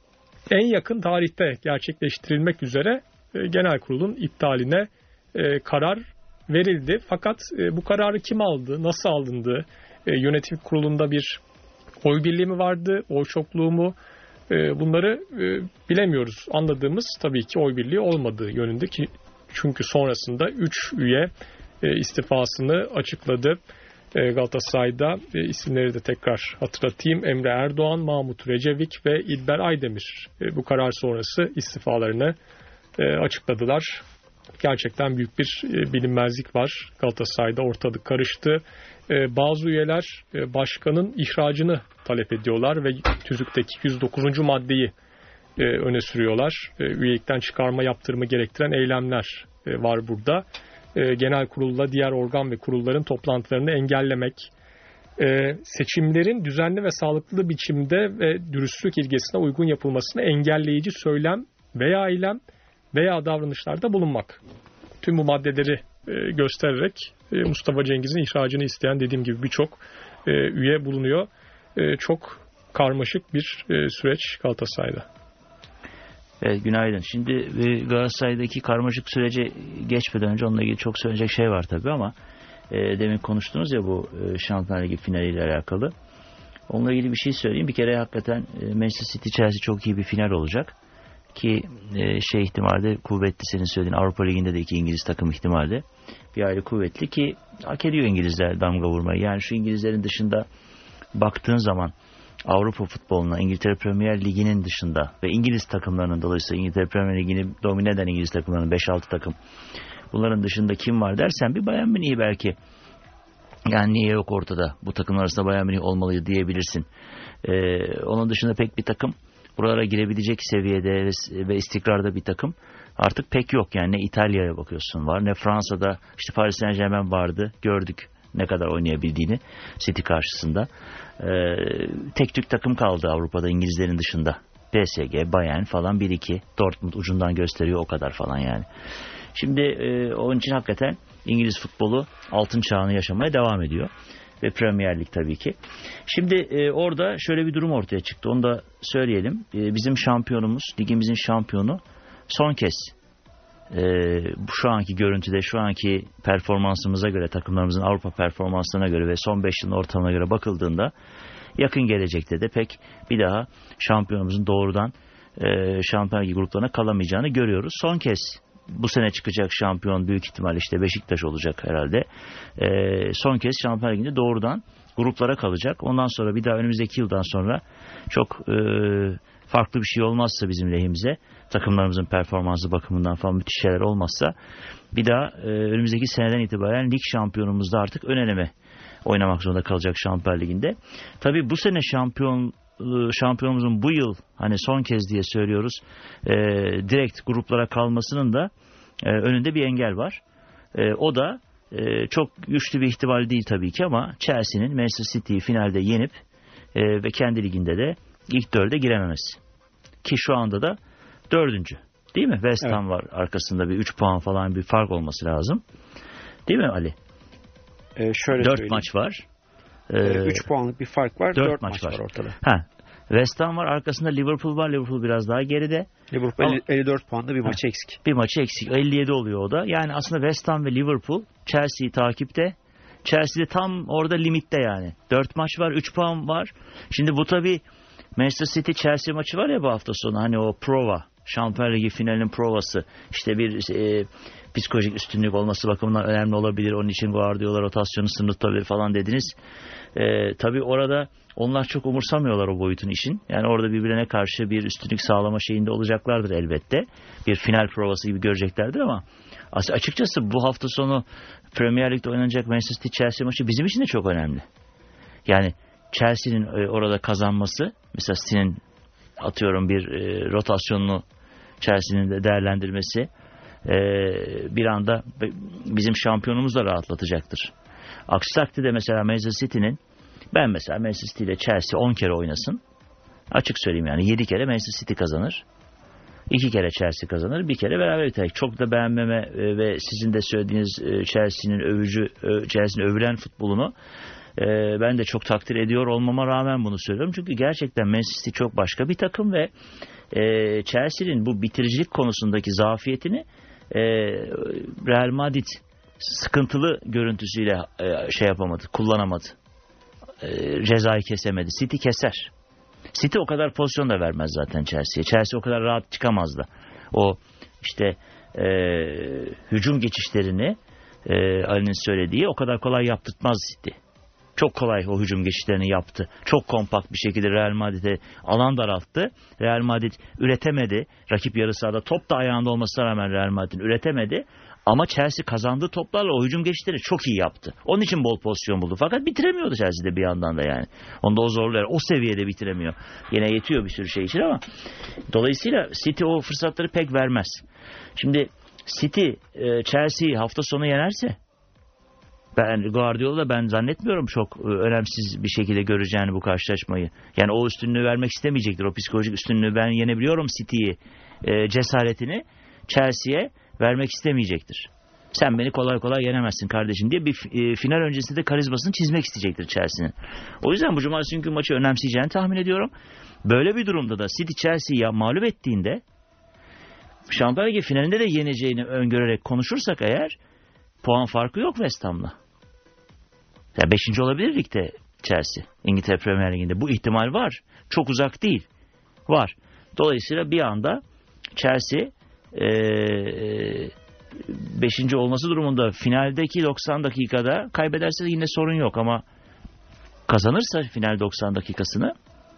en yakın tarihte gerçekleştirilmek üzere genel kurulun iptaline karar verildi. Fakat bu kararı kim aldı, nasıl alındı, yönetim kurulunda bir oy birliği mi vardı, oy çokluğu mu, bunları bilemiyoruz. Anladığımız tabii ki oy birliği olmadığı yönünde ki çünkü sonrasında 3 üye istifasını açıkladı. Galatasaray'da isimleri de tekrar hatırlatayım. Emre Erdoğan, Mahmut Recevik ve İlber Aydemir bu karar sonrası istifalarını açıkladılar. Gerçekten büyük bir bilinmezlik var. Galatasaray'da ortalık karıştı. Bazı üyeler başkanın ihracını talep ediyorlar ve tüzükteki 109. maddeyi öne sürüyorlar. Üyelikten çıkarma yaptırımı gerektiren eylemler var burada. Genel kurulla diğer organ ve kurulların toplantılarını engellemek, seçimlerin düzenli ve sağlıklı biçimde ve dürüstlük ilgesine uygun yapılmasını engelleyici söylem veya eylem veya davranışlarda bulunmak. Tüm bu maddeleri göstererek Mustafa Cengiz'in ihracını isteyen dediğim gibi birçok üye bulunuyor. Çok karmaşık bir süreç Galatasaray'da. Evet, günaydın. Şimdi Galatasaray'daki karmaşık sürece geçmeden önce onunla ilgili çok söyleyecek şey var tabii ama demin konuştunuz ya bu Şampiyonlar Ligi finaliyle alakalı. Onunla ilgili bir şey söyleyeyim. Bir kere hakikaten Manchester City Chelsea çok iyi bir final olacak. Ki ihtimalde kuvvetli senin söylediğin Avrupa Ligi'nde de 2 İngiliz takım ihtimalde bir ayrı kuvvetli ki hak ediyor İngilizler damga vurmayı. Yani şu İngilizlerin dışında baktığın zaman Avrupa futboluna, İngiltere Premier Ligi'nin dışında ve İngiliz takımlarının dolayısıyla İngiltere Premier Ligi'ni domine eden İngiliz takımlarının 5-6 takım bunların dışında kim var dersen bir Bayern Münih belki. Yani niye yok ortada? Bu takımlar arasında Bayern Münih olmalıydı diyebilirsin. Onun dışında pek bir takım buralara girebilecek seviyede ve istikrarda bir takım artık pek yok. Yani ne İtalya'ya bakıyorsun var ne Fransa'da işte Paris Saint-Germain vardı. Gördük ne kadar oynayabildiğini City karşısında. Tek tük takım kaldı Avrupa'da İngilizlerin dışında. PSG, Bayern falan 1-2. Dortmund ucundan gösteriyor o kadar falan yani. Şimdi onun için hakikaten İngiliz futbolu altın çağını yaşamaya devam ediyor. Ve Premier Lig tabii ki. Şimdi orada şöyle bir durum ortaya çıktı. Onu da söyleyelim. Bizim şampiyonumuz, ligimizin şampiyonu son kez şu anki görüntüde, şu anki performansımıza göre, takımlarımızın Avrupa performanslarına göre ve son 5 yılın ortamına göre bakıldığında yakın gelecekte de pek bir daha şampiyonumuzun doğrudan Şampiyonlar Ligi gruplarına kalamayacağını görüyoruz. Son kez bu sene çıkacak şampiyon büyük ihtimal işte Beşiktaş olacak herhalde. Son kez Şampiyonlar Ligi'nde doğrudan gruplara kalacak. Ondan sonra bir daha önümüzdeki yıldan sonra çok farklı bir şey olmazsa bizim lehimize, takımlarımızın performansı bakımından falan müthiş şeyler olmazsa bir daha önümüzdeki seneden itibaren lig şampiyonumuzda artık ön eleme oynamak zorunda kalacak Şampiyonlar Ligi'nde. Tabii bu sene şampiyonumuzun bu yıl hani son kez diye söylüyoruz direkt gruplara kalmasının da önünde bir engel var. O da çok güçlü bir ihtimal değil tabii ki ama Chelsea'nin Manchester City'yi finalde yenip ve kendi liginde de ilk 4'e girememesi. Ki şu anda da 4. Değil mi? West Ham var arkasında bir 3 puan falan bir fark olması lazım. Değil mi Ali? Şöyle 4 maç var. 3 puanlık bir fark var. 4 maç var ortada. West Ham var. Arkasında Liverpool var. Liverpool biraz daha geride. Liverpool 54 puanda bir maçı eksik. Bir maçı eksik. 57 oluyor o da. Yani aslında West Ham ve Liverpool Chelsea'yi takipte. Chelsea de tam orada limitte yani. 4 maç var. 3 puan var. Şimdi bu tabii Manchester City Chelsea maçı var ya bu hafta sonu. Hani o prova. Şampiyonlar Ligi finalinin provası. İşte bir psikolojik üstünlük olması bakımından önemli olabilir. Onun için Guardiola rotasyonu sınırlı tutabilir falan dediniz. Tabii orada onlar çok umursamıyorlar o boyutun işin. Yani orada birbirine karşı bir üstünlük sağlama şeyinde olacaklardır elbette. Bir final provası gibi göreceklerdir ama açıkçası bu hafta sonu Premier Lig'de oynanacak Manchester City Chelsea maçı bizim için de çok önemli. Yani Chelsea'nin orada kazanması, mesela City'nin atıyorum bir rotasyonunu Chelsea'nin de değerlendirmesi bir anda bizim şampiyonumuzu da rahatlatacaktır. Aksi takdirde mesela Manchester City'nin, ben mesela Manchester City ile Chelsea 10 kere oynasın. Açık söyleyeyim yani 7 kere Manchester City kazanır. 2 kere Chelsea kazanır. 1 kere beraber biter. Çok da beğenmeme ve sizin de söylediğiniz Chelsea'nin övülen futbolunu ben de çok takdir ediyor olmama rağmen bunu söylüyorum. Çünkü gerçekten Manchester City çok başka bir takım ve Chelsea'nin bu bitiricilik konusundaki zafiyetini Real Madrid sıkıntılı görüntüsüyle yapamadı, kullanamadı. Cezayı kesemedi. City keser. City o kadar pozisyon da vermez zaten Chelsea'ye. Chelsea o kadar rahat çıkamaz da. O işte hücum geçişlerini Ali'nin söylediği o kadar kolay yaptırtmaz City. Çok kolay o hücum geçişlerini yaptı. Çok kompakt bir şekilde Real Madrid'e alan daralttı. Real Madrid üretemedi. Rakip yarı sahada top da ayağında olmasına rağmen Real Madrid üretemedi. Ama Chelsea kazandığı toplarla o hücum geçişleri çok iyi yaptı. Onun için bol pozisyon buldu. Fakat bitiremiyordu Chelsea'de bir yandan da yani. Onda o zorluyor. O seviyede bitiremiyor. Yine yetiyor bir sürü şey için ama dolayısıyla City o fırsatları pek vermez. Şimdi City Chelsea'yi hafta sonu yenerse Guardiola ben zannetmiyorum çok önemsiz bir şekilde göreceğini bu karşılaşmayı. Yani o üstünlüğü vermek istemeyecektir. O psikolojik üstünlüğü ben yenebiliyorum City'yi cesaretini Chelsea'ye vermek istemeyecektir. Sen beni kolay kolay yenemezsin kardeşim diye bir final öncesinde karizmasını çizmek isteyecektir Chelsea'nin. O yüzden bu cumartesi günkü maçı önemseyeceğini tahmin ediyorum. Böyle bir durumda da City Chelsea'yi mağlup ettiğinde Şampiyonlar Ligi finalinde de yeneceğini öngörerek konuşursak eğer puan farkı yok West Ham'la. Yani 5. olabilir ligde Chelsea. İngiltere Premier Ligi'nde bu ihtimal var. Çok uzak değil. Var. Dolayısıyla bir anda Chelsea 5. olması durumunda finaldeki 90 dakikada kaybederse yine sorun yok ama kazanırsa final 90 dakikasını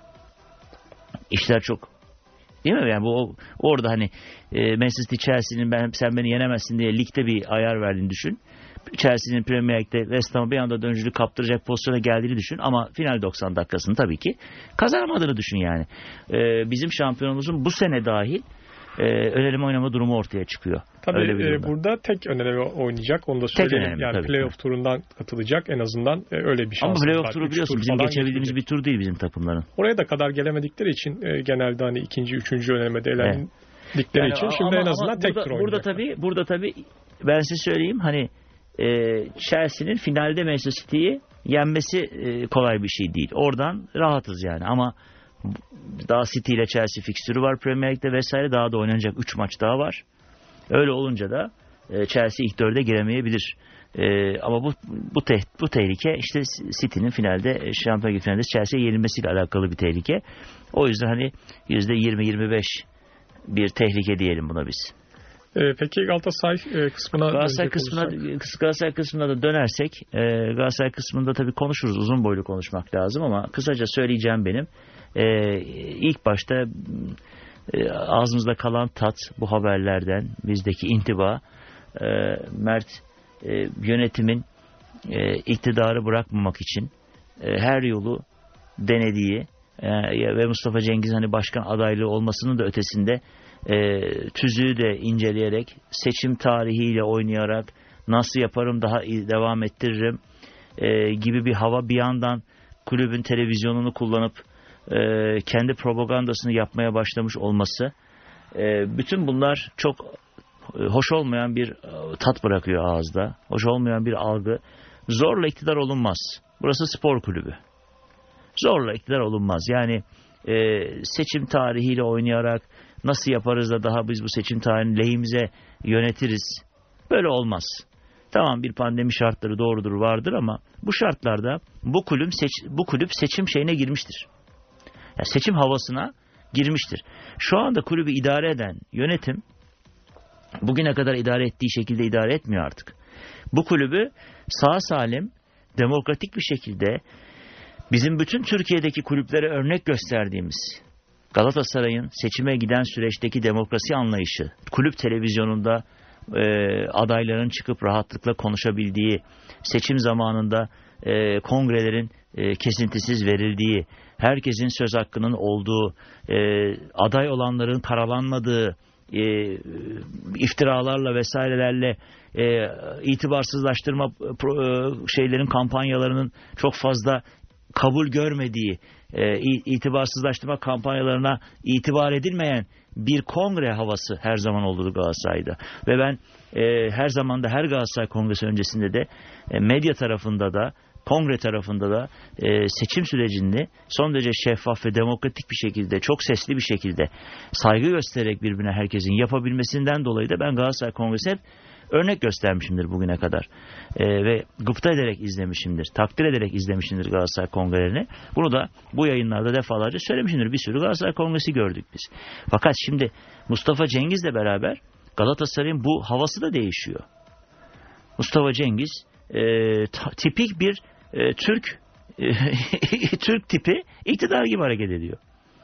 işler çok, değil mi? Yani bu orada hani Manchester City Chelsea'nin sen beni yenemezsin diye ligde bir ayar verdiğini düşün. Chelsea'nin Premier Lig'de West Ham'a bir anda döncülük kaptıracak pozisyona geldiğini düşün ama final 90 dakikasını tabii ki kazanamadığını düşün yani. Bizim şampiyonumuzun bu sene dahil öneleme oynama durumu ortaya çıkıyor. Tabii burada tek öneleme oynayacak. Onu da söyleyeyim. Yani playoff turundan katılacak en azından öyle bir şans. Ama playoff turu biliyorsun bizim geçebildiğimiz bir tur değil bizim takımların. Oraya da kadar gelemedikleri için genelde hani 2. 3. önelemede elendikleri için şimdi en azından tek tur oynayacaklar. Burada tabii ben size söyleyeyim hani Chelsea'nin finalde Manchester City'yi yenmesi kolay bir şey değil. Oradan rahatız yani ama daha City ile Chelsea fikstürü var Premier Lig'de vesaire. Daha da oynanacak 3 maç daha var. Öyle olunca da Chelsea ilk 4'e giremeyebilir. Ama bu tehlike işte City'nin finalde Şampiyonlar Ligi finalde Chelsea'ye yenilmesiyle alakalı bir tehlike. O yüzden hani %20-25 bir tehlike diyelim buna biz. Peki Galatasaray kısmına Galatasaray kısmına da dönersek Galatasaray kısmında tabii konuşuruz. Uzun boylu konuşmak lazım ama kısaca söyleyeceğim benim. İlk başta ağzımızda kalan tat bu haberlerden bizdeki intiba Mert yönetimin iktidarı bırakmamak için her yolu denediği ve Mustafa Cengiz hani başkan adaylığı olmasının da ötesinde tüzüğü de inceleyerek seçim tarihiyle oynayarak nasıl yaparım daha iyi devam ettiririm gibi bir hava bir yandan kulübün televizyonunu kullanıp kendi propagandasını yapmaya başlamış olması bütün bunlar çok hoş olmayan bir tat bırakıyor ağızda. Hoş olmayan bir algı. Zorla iktidar olunmaz. Burası spor kulübü. Zorla iktidar olunmaz. Yani seçim tarihiyle oynayarak nasıl yaparız da daha biz bu seçim tarihini lehimize yönetiriz. Böyle olmaz. Tamam, bir pandemi şartları doğrudur, vardır ama bu şartlarda bu kulüp seçim şeyine girmiştir. Yani seçim havasına girmiştir. Şu anda kulübü idare eden yönetim bugüne kadar idare ettiği şekilde idare etmiyor artık. Bu kulübü sağ salim, demokratik bir şekilde bizim bütün Türkiye'deki kulüplere örnek gösterdiğimiz Galatasaray'ın seçime giden süreçteki demokrasi anlayışı, kulüp televizyonunda adayların çıkıp rahatlıkla konuşabildiği, seçim zamanında kongrelerin kesintisiz verildiği, herkesin söz hakkının olduğu, aday olanların karalanmadığı, iftiralarla vesairelerle itibarsızlaştırma şeylerin, kampanyalarının çok fazla kabul görmediği, itibarsızlaştırma kampanyalarına itibar edilmeyen bir kongre havası her zaman oldu Galatasaray'da. Ve ben her zaman da, her Galatasaray kongresi öncesinde de medya tarafında da, kongre tarafında da seçim sürecini son derece şeffaf ve demokratik bir şekilde, çok sesli bir şekilde, saygı göstererek birbirine herkesin yapabilmesinden dolayı da ben Galatasaray Kongresi hep örnek göstermişimdir bugüne kadar. Ve gıpta ederek izlemişimdir, takdir ederek izlemişimdir Galatasaray Kongrelerini. Bunu da bu yayınlarda defalarca söylemişimdir. Bir sürü Galatasaray Kongresi gördük biz. Fakat şimdi Mustafa Cengiz'le beraber Galatasaray'ın bu havası da değişiyor. Mustafa Cengiz tipik bir Türk Türk tipi iktidar gibi hareket ediyor.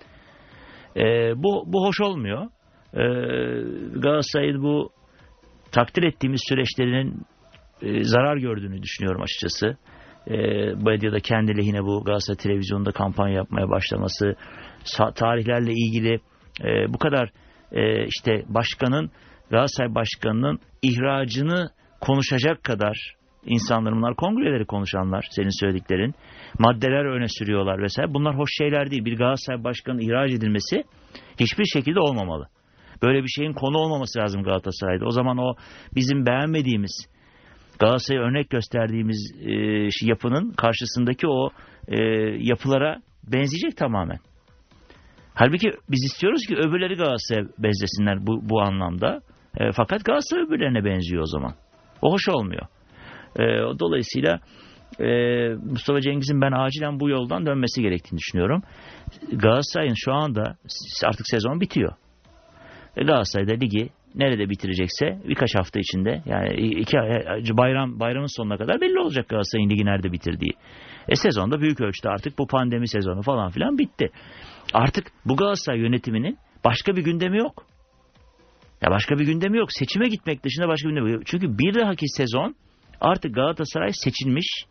Bu hoş olmuyor. Galatasaray'ın bu takdir ettiğimiz süreçlerinin zarar gördüğünü düşünüyorum açıkçası. Medyada kendi lehine bu Galatasaray televizyonunda kampanya yapmaya başlaması, tarihlerle ilgili bu kadar işte Galatasaray başkanının ihracını konuşacak kadar insanlar, bunlar kongreleri konuşanlar, senin söylediklerin, maddeler öne sürüyorlar vesaire. Bunlar hoş şeyler değil. Bir Galatasaray başkanının ihraç edilmesi hiçbir şekilde olmamalı. Böyle bir şeyin konu olmaması lazım Galatasaray'da. O zaman o bizim beğenmediğimiz, Galatasaray'a örnek gösterdiğimiz yapının karşısındaki o yapılara benzeyecek tamamen. Halbuki biz istiyoruz ki öbürleri Galatasaray'a benzesinler bu anlamda. Fakat Galatasaray öbürlerine benziyor o zaman. O hoş olmuyor. Dolayısıyla Mustafa Cengiz'in ben acilen bu yoldan dönmesi gerektiğini düşünüyorum. Galatasaray'ın şu anda artık sezon bitiyor. Galatasaray'da ligi nerede bitirecekse birkaç hafta içinde, yani bayramın sonuna kadar belli olacak Galatasaray'ın ligi nerede bitirdiği. Sezonda büyük ölçüde artık bu pandemi sezonu falan filan bitti. Artık bu Galatasaray yönetiminin başka bir gündemi yok. Ya başka bir gündemi yok. Seçime gitmek dışında başka bir gündemi yok. Çünkü bir dahaki sezon artık Galatasaray seçilmiş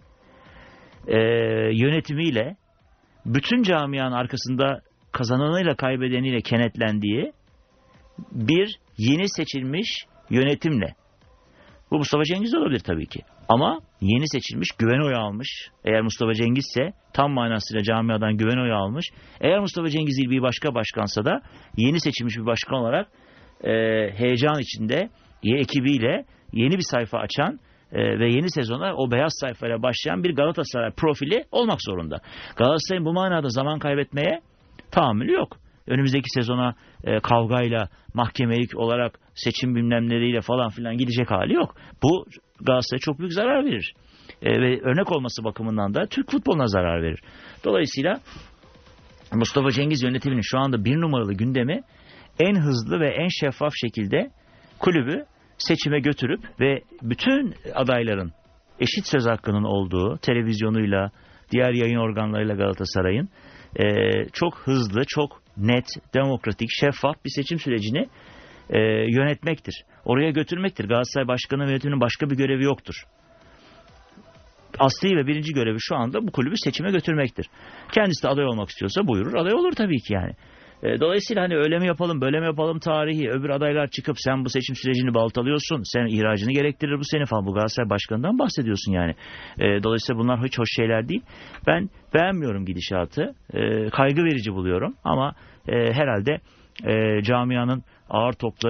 yönetimiyle, bütün camianın arkasında kazananıyla kaybedeniyle kenetlendiği bir yeni seçilmiş yönetimle. Bu Mustafa Cengiz olabilir tabii ki. Ama yeni seçilmiş, güven oyu almış. Eğer Mustafa Cengiz ise tam manasıyla camiadan güven oyu almış. Eğer Mustafa Cengiz değil bir başka başkansa da yeni seçilmiş bir başkan olarak heyecan içinde ekibiyle yeni bir sayfa açan ve yeni sezona o beyaz sayfayla başlayan bir Galatasaray profili olmak zorunda. Galatasaray'ın bu manada zaman kaybetmeye tahammülü yok. Önümüzdeki sezona kavgayla, mahkemelik olarak seçim bilmemleriyle falan filan gidecek hali yok. Bu Galatasaray'a çok büyük zarar verir. Ve örnek olması bakımından da Türk futboluna zarar verir. Dolayısıyla Mustafa Cengiz yönetiminin şu anda bir numaralı gündemi en hızlı ve en şeffaf şekilde kulübü seçime götürüp ve bütün adayların eşit söz hakkının olduğu, televizyonuyla, diğer yayın organlarıyla Galatasaray'ın çok hızlı, çok net, demokratik, şeffaf bir seçim sürecini yönetmektir. Oraya götürmektir. Galatasaray Başkanı ve yönetiminin başka bir görevi yoktur. Asli ve birinci görevi şu anda bu kulübü seçime götürmektir. Kendisi de aday olmak istiyorsa buyurur, aday olur tabii ki yani. Dolayısıyla hani öyle mi yapalım, böyle mi yapalım tarihi, öbür adaylar çıkıp sen bu seçim sürecini baltalıyorsun, sen ihracını gerektirir bu seni falan, bu Galatasaray Başkanı'ndan bahsediyorsun yani. Dolayısıyla bunlar hiç hoş şeyler değil. Ben beğenmiyorum gidişatı, kaygı verici buluyorum ama herhalde camianın ağır topları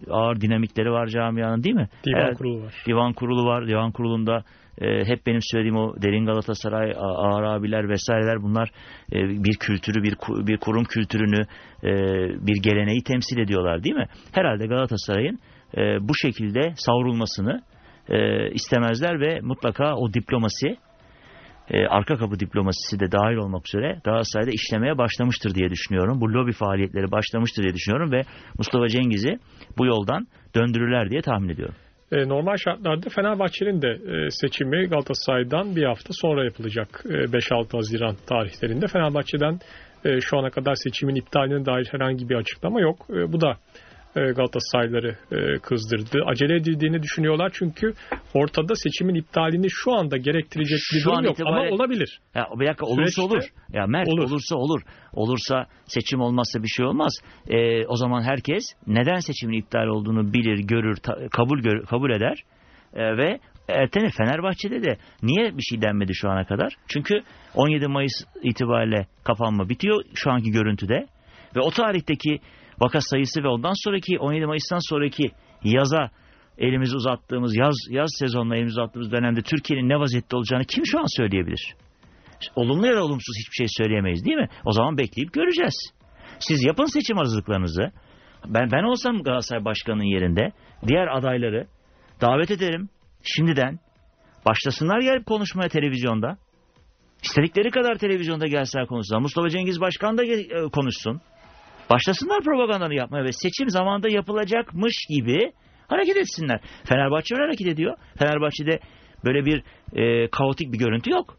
ağır dinamikleri var camianın, değil mi? Divan kurulu var. Divan kurulu var. Divan kurulunda hep benim söylediğim o derin Galatasaray, ağır abiler vesaireler, bunlar bir kültürü, bir kurum kültürünü, bir geleneği temsil ediyorlar, değil mi? Herhalde Galatasaray'ın bu şekilde savrulmasını istemezler ve mutlaka o diplomasi, arka kapı diplomasisi de dahil olmak üzere Galatasaray'da işlemeye başlamıştır diye düşünüyorum. Bu lobi faaliyetleri başlamıştır diye düşünüyorum ve Mustafa Cengiz'i bu yoldan döndürürler diye tahmin ediyorum. Normal şartlarda Fenerbahçe'nin de seçimi Galatasaray'dan bir hafta sonra yapılacak, 5-6 Haziran tarihlerinde. Fenerbahçe'den şu ana kadar seçimin iptaline dair herhangi bir açıklama yok. Bu da Galatasaraylıları kızdırdı. Acele edildiğini düşünüyorlar çünkü ortada seçimin iptalini şu anda gerektirecek bir durum yok ama olabilir. Ya bir dakika, olursa süreçte olur. Ya Mert, olursa olur. Olursa seçim olmazsa bir şey olmaz. O zaman herkes neden seçimin iptal olduğunu bilir, görür, kabul eder ve ertelenir. Fenerbahçe'de de niye bir şey denmedi şu ana kadar? Çünkü 17 Mayıs itibariyle kapanma bitiyor şu anki görüntüde ve o tarihteki vaka sayısı ve ondan sonraki 17 Mayıs'tan sonraki yaza elimizi uzattığımız, yaz sezonuna elimizi uzattığımız dönemde Türkiye'nin ne vaziyette olacağını kim şu an söyleyebilir? Olumlu ya da olumsuz hiçbir şey söyleyemeyiz, değil mi? O zaman bekleyip göreceğiz. Siz yapın seçim hazırlıklarınızı. Ben olsam Galatasaray Başkanı'nın yerinde diğer adayları davet ederim. Şimdiden başlasınlar gelip konuşmaya televizyonda. İstedikleri kadar televizyonda gelsinler konuşsunlar. Mustafa Cengiz Başkan da konuşsun. Başlasınlar propagandanı yapmaya ve seçim zamanında yapılacakmış gibi hareket etsinler. Fenerbahçe öyle hareket ediyor. Fenerbahçe'de böyle bir kaotik bir görüntü yok.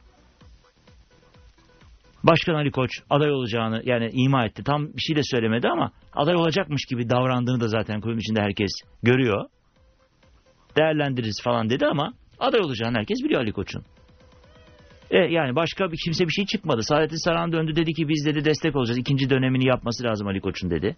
Başkan Ali Koç aday olacağını yani ima etti. Tam bir şey de söylemedi ama aday olacakmış gibi davrandığını da zaten kulübün içinde herkes görüyor. Değerlendiririz falan dedi ama aday olacağını herkes biliyor Ali Koç'un. Yani başka kimse bir şey çıkmadı. Saadettin Saran döndü, dedi ki biz dedi destek olacağız. İkinci dönemini yapması lazım Ali Koç'un dedi.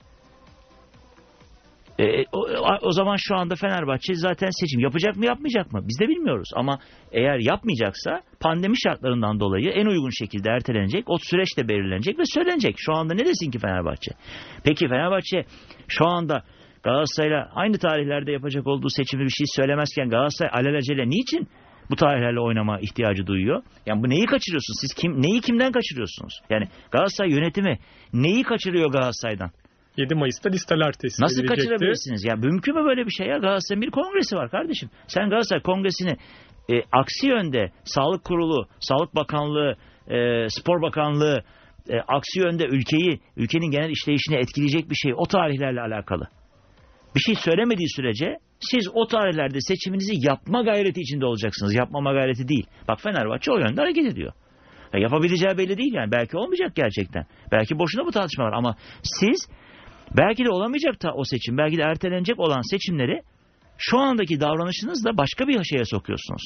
O zaman şu anda Fenerbahçe zaten seçim yapacak mı yapmayacak mı? Biz de bilmiyoruz ama eğer yapmayacaksa pandemi şartlarından dolayı en uygun şekilde ertelenecek. O süreç de belirlenecek ve söylenecek. Şu anda ne desin ki Fenerbahçe? Peki Fenerbahçe şu anda Galatasaray'la aynı tarihlerde yapacak olduğu seçimi bir şey söylemezken Galatasaray alelacele niçin bu tarihlerle oynama ihtiyacı duyuyor? Yani bu neyi kaçırıyorsunuz? Siz neyi kimden kaçırıyorsunuz? Yani Galatasaray yönetimi neyi kaçırıyor Galatasaray'dan? 7 Mayıs'ta listeler teslim edilecekti. Nasıl kaçırabilirsiniz? Ya mümkün mü böyle bir şey ya? Galatasaray'ın bir kongresi var kardeşim. Sen Galatasaray kongresini aksi yönde Sağlık Kurulu, Sağlık Bakanlığı, Spor Bakanlığı aksi yönde ülkenin genel işleyişini etkileyecek bir şey o tarihlerle alakalı bir şey söylemediği sürece siz o tarihlerde seçiminizi yapma gayreti içinde olacaksınız. Yapmama gayreti değil. Bak Fenerbahçe o yönde hareket ediyor. Ya yapabileceği belli değil yani. Belki olmayacak gerçekten. Belki boşuna bu tartışma var ama siz belki de olamayacak da o seçim, belki de ertelenecek olan seçimleri şu andaki davranışınızla başka bir şeye sokuyorsunuz.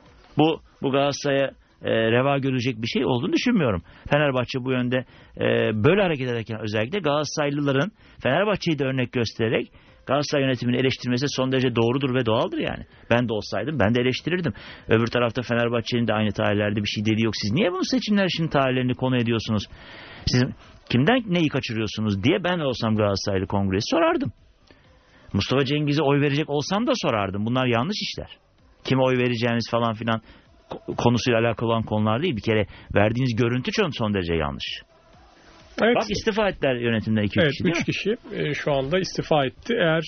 Bu Galatasaray'a reva görecek bir şey olduğunu düşünmüyorum. Fenerbahçe bu yönde böyle hareket ederken özellikle Galatasaraylıların Fenerbahçe'yi de örnek göstererek Galatasaray yönetimini eleştirmesi son derece doğrudur ve doğaldır yani. Ben de olsaydım ben de eleştirirdim. Öbür tarafta Fenerbahçe'nin de aynı tarihlerde bir şey dediği yok. Siz niye bunu seçimler şimdi tarihlerini konu ediyorsunuz? Siz kimden neyi kaçırıyorsunuz diye ben olsam Galatasaraylı kongresi sorardım. Mustafa Cengiz'e oy verecek olsam da sorardım. Bunlar yanlış işler. Kime oy vereceğiniz falan filan konusuyla alakalı olan konular değil. Bir kere verdiğiniz görüntü son derece yanlış. Evet. Bak istifa ettiler yönetimden 2-3 kişi değil 3 kişi şu anda istifa etti. Eğer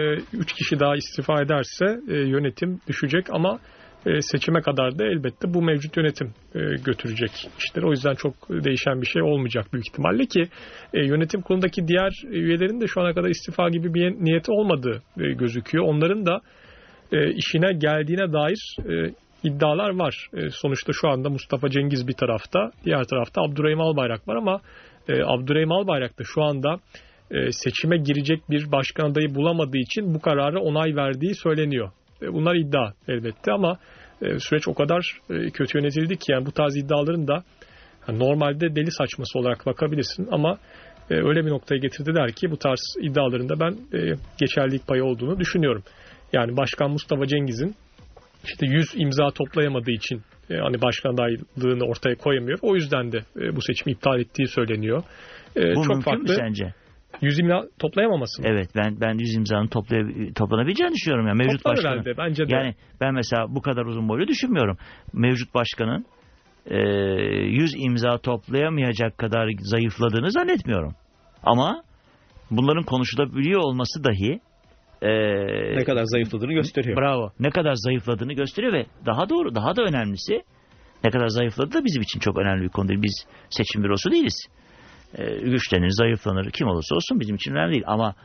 3 kişi daha istifa ederse yönetim düşecek ama seçime kadar da elbette bu mevcut yönetim götürecek işleri. O yüzden çok değişen bir şey olmayacak büyük ihtimalle ki yönetim kurulundaki diğer üyelerin de şu ana kadar istifa gibi bir niyeti olmadığı gözüküyor. Onların da işine geldiğine dair iddialar var. Sonuçta şu anda Mustafa Cengiz bir tarafta, diğer tarafta Abdurrahim Albayrak var ama Abdurrahim Albayrak da şu anda seçime girecek bir başkan adayı bulamadığı için bu karara onay verdiği söyleniyor. Bunlar iddia elbette ama süreç o kadar kötü yönetildi ki yani bu tarz iddiaların da normalde deli saçması olarak bakabilirsin ama öyle bir noktaya getirdiler ki bu tarz iddiaların da ben geçerlilik payı olduğunu düşünüyorum. Yani Başkan Mustafa Cengiz'in işte 100 imza toplayamadığı için hani başkan adaylığını ortaya koyamıyor. O yüzden de bu seçimi iptal ettiği söyleniyor. Bu çok mümkün farklı. mü sence? 100 imza toplayamaması mı? Evet, ben 100 imzanın toplanabileceğini düşünüyorum. Yani mevcut Toplar başkanın. herhalde, bence de. Yani ben mesela bu kadar uzun boylu düşünmüyorum. Mevcut başkanın 100 imza toplayamayacak kadar zayıfladığını zannetmiyorum. Ama bunların konuşulabiliyor olması dahi ne kadar zayıfladığını gösteriyor. Bravo. Ne kadar zayıfladığını gösteriyor ve daha da önemlisi, ne kadar zayıfladığı da bizim için çok önemli bir konu değil. Biz seçim bürosu değiliz. Güçlenir, zayıflanır, kim olursa olsun bizim için önemli değil. Ama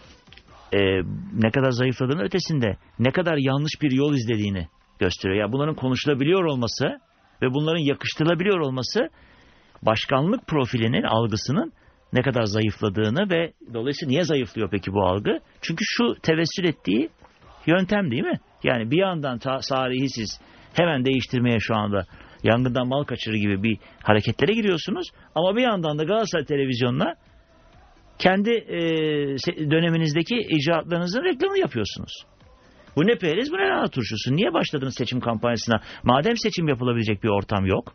ne kadar zayıfladığının ötesinde ne kadar yanlış bir yol izlediğini gösteriyor. Ya bunların konuşulabiliyor olması ve bunların yakıştırılabiliyor olması başkanlık profilinin, algısının ne kadar zayıfladığını ve dolayısıyla niye zayıflıyor peki bu algı? Çünkü şu tevessül ettiği yöntem değil mi? Yani bir yandan tarihi siz hemen değiştirmeye şu anda yangından mal kaçırır gibi bir hareketlere giriyorsunuz. Ama bir yandan da Galatasaray televizyonuna kendi döneminizdeki icraatlarınızın reklamını yapıyorsunuz. Bu ne periz, bu ne lahana turşusu. Niye başladınız seçim kampanyasına? Madem seçim yapılabilecek bir ortam yok,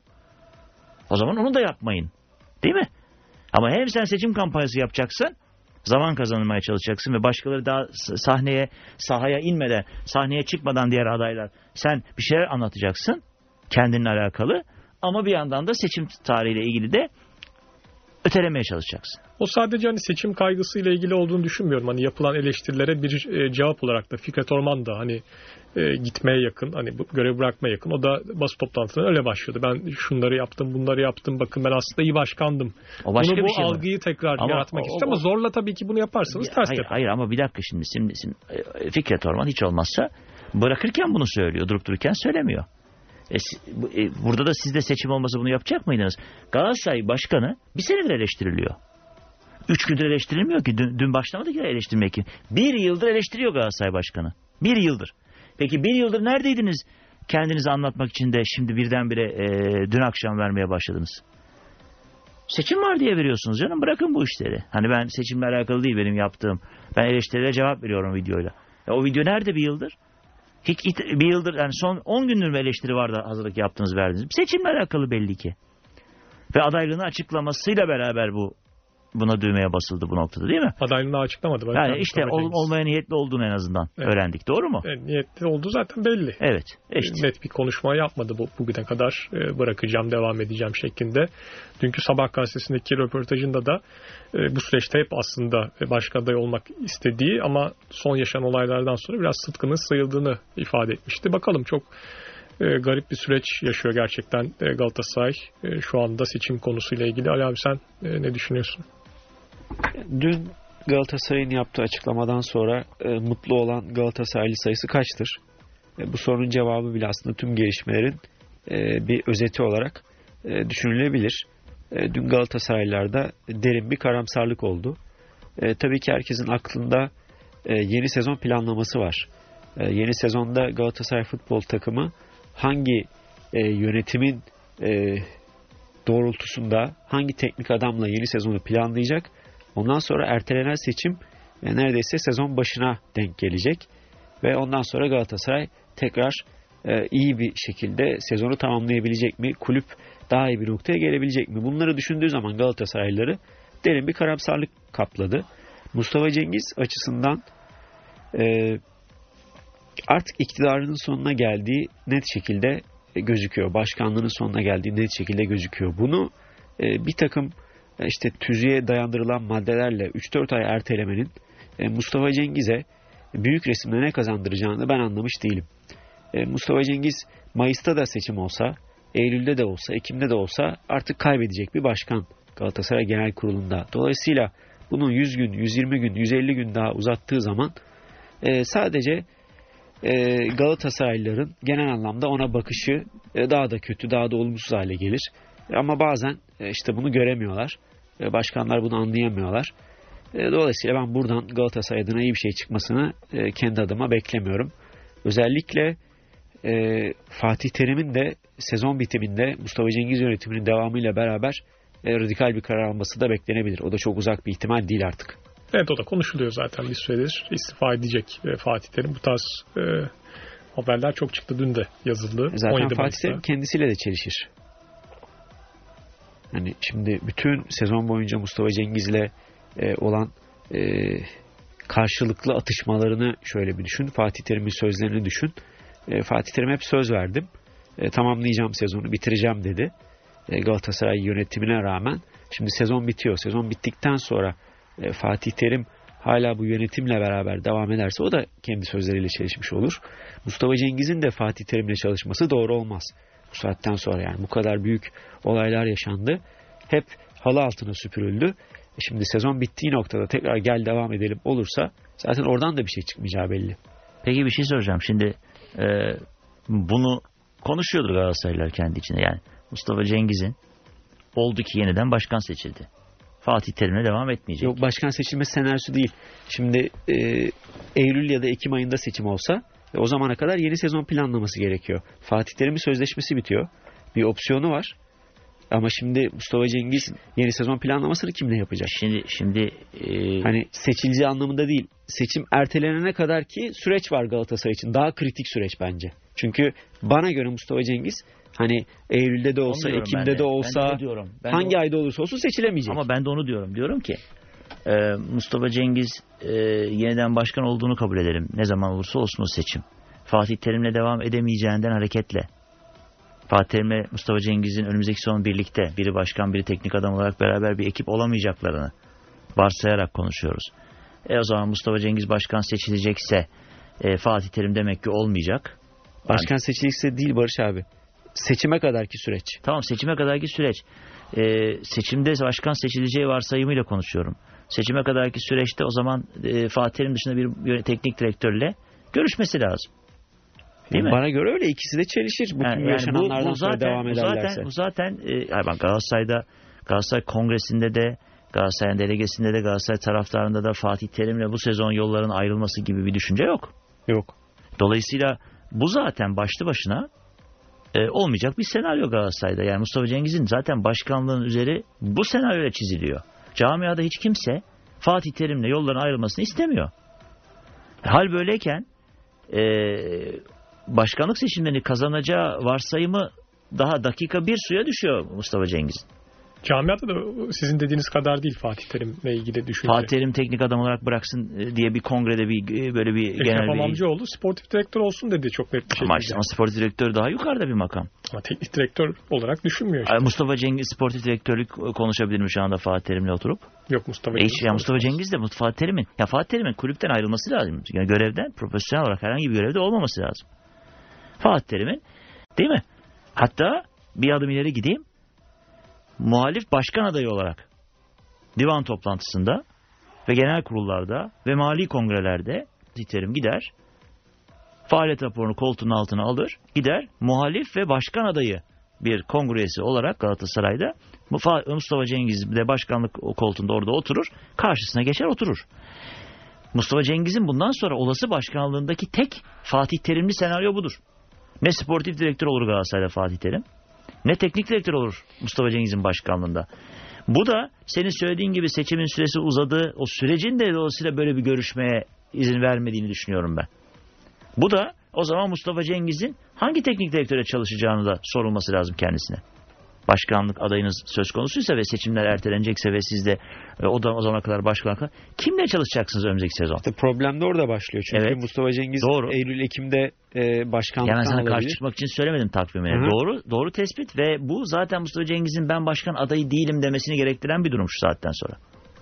o zaman onu da yapmayın. Değil mi? Ama hem sen seçim kampanyası yapacaksın, zaman kazanmaya çalışacaksın ve başkaları daha sahaya inmeden, sahneye çıkmadan diğer adaylar, sen bir şeyler anlatacaksın kendinle alakalı, ama bir yandan da seçim tarihiyle ilgili de ötelemeye çalışacaksın. O sadece hani seçim kaygısıyla ilgili olduğunu düşünmüyorum. Hani yapılan eleştirilere bir cevap olarak da Fikret Orman da hani gitmeye yakın, hani bu görev bırakmaya yakın. O da basın toplantılarına öyle başladı. Ben şunları yaptım, bunları yaptım. Bakın ben aslında iyi başkandım. O başka bunu, bu bir şey algıyı tekrar yaratmak istiyor ama zorla tabii ki bunu yaparsanız ters yapar. Hayır ama bir dakika şimdi Fikret Orman hiç olmazsa bırakırken bunu söylüyor. Durup dururken söylemiyor. Burada da siz de seçim olmasa bunu yapacak mıydınız? Galatasaray Başkanı bir senedir eleştiriliyor. 3 gündür eleştirilmiyor ki. Dün başlamadı ki eleştirmeye ki. 1 yıldır eleştiriyor Galatasaray Başkanı. 1 yıldır. Peki 1 yıldır neredeydiniz kendinizi anlatmak için de şimdi birdenbire dün akşam vermeye başladınız? Seçim var diye veriyorsunuz canım. Bırakın bu işleri. Hani ben seçimle alakalı değil benim yaptığım. Ben eleştirilere cevap veriyorum videoyla. O video nerede 1 yıldır? Hiç bir yıldır, yani son 10 gündür mü eleştiri vardı hazırlık yaptınız verdiniz? Seçimle alakalı belli ki. Ve adaylığını açıklamasıyla beraber buna düğmeye basıldı bu noktada değil mi? Adaylığını açıklamadı. Yani işte olmaya niyetli olduğunu en azından öğrendik. Doğru mu? Niyetli olduğu zaten belli. Evet. İşte. Net bir konuşma yapmadı bugüne kadar. Bırakacağım, devam edeceğim şeklinde. Dünkü Sabah gazetesindeki röportajında da bu süreçte hep aslında başkan adayı olmak istediği ama son yaşanan olaylardan sonra biraz sıtkının sayıldığını ifade etmişti. Bakalım, çok garip bir süreç yaşıyor gerçekten Galatasaray şu anda seçim konusuyla ilgili. Ali abi sen ne düşünüyorsun? Dün Galatasaray'ın yaptığı açıklamadan sonra mutlu olan Galatasaraylı sayısı kaçtır? Bu sorunun cevabı bile aslında tüm gelişmelerin bir özeti olarak düşünülebilir. Dün Galatasaraylılarda derin bir karamsarlık oldu. Tabii ki herkesin aklında yeni sezon planlaması var. Yeni sezonda Galatasaray futbol takımı hangi yönetimin doğrultusunda hangi teknik adamla yeni sezonu planlayacak? Ondan sonra ertelenen seçim neredeyse sezon başına denk gelecek. Ve ondan sonra Galatasaray tekrar iyi bir şekilde sezonu tamamlayabilecek mi? Kulüp daha iyi bir noktaya gelebilecek mi? Bunları düşündüğü zaman Galatasaraylıları derin bir karamsarlık kapladı. Mustafa Cengiz açısından artık iktidarının sonuna geldiği net şekilde gözüküyor. Başkanlığının sonuna geldiği net şekilde gözüküyor. Bunu bir takım işte tüzüğe dayandırılan maddelerle 3-4 ay ertelemenin Mustafa Cengiz'e büyük resimde ne kazandıracağını ben anlamış değilim. Mustafa Cengiz Mayıs'ta da seçim olsa, Eylül'de de olsa, Ekim'de de olsa artık kaybedecek bir başkan Galatasaray Genel Kurulu'nda. Dolayısıyla bunun 100 gün, 120 gün, 150 gün daha uzattığı zaman sadece Galatasaraylıların genel anlamda ona bakışı daha da kötü, daha da olumsuz hale gelir. Ama bazen işte bunu göremiyorlar. Başkanlar bunu anlayamıyorlar. Dolayısıyla ben buradan Galatasaray adına iyi bir şey çıkmasını kendi adıma beklemiyorum. Özellikle Fatih Terim'in de sezon bitiminde Mustafa Cengiz yönetiminin devamıyla beraber radikal bir karar alması da beklenebilir. O da çok uzak bir ihtimal değil artık. Evet, o da konuşuluyor zaten bir süredir. İstifa edecek Fatih Terim. Bu tarz haberler çok çıktı. Dün de yazıldı. Zaten Fatih Terim kendisiyle de çelişir. Yani şimdi bütün sezon boyunca Mustafa Cengiz'le olan karşılıklı atışmalarını şöyle bir düşün. Fatih Terim'in sözlerini düşün. Fatih Terim hep söz verdim. Tamamlayacağım sezonu, bitireceğim dedi. Galatasaray yönetimine rağmen. Şimdi sezon bitiyor. Sezon bittikten sonra Fatih Terim hala bu yönetimle beraber devam ederse o da kendi sözleriyle çelişmiş olur. Mustafa Cengiz'in de Fatih Terim'le çalışması doğru olmaz. Bu saatten sonra yani bu kadar büyük olaylar yaşandı. Hep halı altına süpürüldü. Şimdi sezon bittiği noktada tekrar gel devam edelim olursa zaten oradan da bir şey çıkmayacağı belli. Peki bir şey soracağım. Şimdi bunu konuşuyordur Galatasaraylılar kendi içinde. Yani Mustafa Cengiz'in oldu ki yeniden başkan seçildi. Fatih Terim'le devam etmeyecek. Yok, başkan seçilmesi senaryosu değil. Şimdi Eylül ya da Ekim ayında seçim olsa o zamana kadar yeni sezon planlaması gerekiyor. Fatih Terim'in sözleşmesi bitiyor. Bir opsiyonu var. Ama şimdi Mustafa Cengiz yeni sezon planlamasını kimle yapacak? Şimdi hani seçileceği anlamında değil. Seçim ertelenene kadar ki süreç var Galatasaray için. Daha kritik süreç bence. Çünkü bana göre Mustafa Cengiz hani Eylül'de de olsa, Ekim'de de olsa, hangi ayda olursa olsun seçilemeyecek. Ama ben de onu diyorum. Diyorum ki Mustafa Cengiz yeniden başkan olduğunu kabul edelim. Ne zaman olursa olsun o seçim. Fatih Terim'le devam edemeyeceğinden hareketle Fatih Terim'le Mustafa Cengiz'in önümüzdeki sezon birlikte, biri başkan biri teknik adam olarak beraber bir ekip olamayacaklarını varsayarak konuşuyoruz. O zaman Mustafa Cengiz başkan seçilecekse Fatih Terim demek ki olmayacak. Başkan seçilecekse değil Barış abi. Seçime kadarki süreç. Tamam, seçime kadarki süreç. Seçimde başkan seçileceği varsayımıyla konuşuyorum. Seçime kadarki süreçte o zaman Fatih Terim dışında bir teknik direktörle görüşmesi lazım. Değil mi? Bana göre öyle, ikisi de çelişir. Bu yaşananlardan sonra devam ederlerse. Bu zaten Galatasaray Kongresi'nde de, Galatasaray delegesinde de, Galatasaray taraftarında da Fatih Terim'le bu sezon yolların ayrılması gibi bir düşünce yok. Yok. Dolayısıyla bu zaten başlı başına olmayacak bir senaryo Galatasaray'da. Yani Mustafa Cengiz'in zaten başkanlığın üzeri bu senaryoyla çiziliyor. Camiada hiç kimse Fatih Terim'le yolların ayrılmasını istemiyor. Hal böyleyken başkanlık seçimlerini kazanacağı varsayımı daha dakika bir suya düşüyor Mustafa Cengiz'in. Camiada da sizin dediğiniz kadar değil Fatih Terim'le ilgili düşünce. Fatih Terim teknik adam olarak bıraksın diye bir kongrede böyle bir genel bir... Amamcıoğlu sportif direktör olsun dedi çok net bir şekilde. Ama sportif direktör daha yukarıda bir makam. Ama teknik direktör olarak düşünmüyor işte. Mustafa Cengiz sportif direktörlük konuşabilir mi şu anda Fatih Terim'le oturup? Yok, Mustafa Cengiz de Fatih Terim'in kulüpten ayrılması lazım. Yani görevden, profesyonel olarak herhangi bir görevde olmaması lazım. Fatih Terim'in, değil mi? Hatta bir adım ileri gideyim. Muhalif başkan adayı olarak divan toplantısında ve genel kurullarda ve mali kongrelerde Fatih Terim gider, faaliyet raporunu koltuğunun altına alır, gider muhalif ve başkan adayı bir kongre üyesi olarak Galatasaray'da Mustafa Cengiz de başkanlık koltuğunda orada oturur, karşısına geçer oturur. Mustafa Cengiz'in bundan sonra olası başkanlığındaki tek Fatih Terimli senaryo budur. Ne sportif direktör olur Galatasaray'da Fatih Terim, ne teknik direktör olur Mustafa Cengiz'in başkanlığında. Bu da senin söylediğin gibi seçimin süresi uzadığı, o sürecin de dolayısıyla böyle bir görüşmeye izin vermediğini düşünüyorum ben. Bu da o zaman Mustafa Cengiz'in hangi teknik direktöre çalışacağını da sorulması lazım kendisine. Başkanlık adayınız söz konusuysa ve seçimler ertelenecekse ve siz de o zamana kadar başkanlık, kimle çalışacaksınız önümüzdeki sezon? İşte problem de orada başlıyor. Çünkü evet, Mustafa Cengiz Eylül-Ekim'de başkanlıktan yani sana alabilir. karşı çıkmak için söylemedim takvimine. Doğru tespit ve bu zaten Mustafa Cengiz'in ben başkan adayı değilim demesini gerektiren bir durum şu saatten sonra.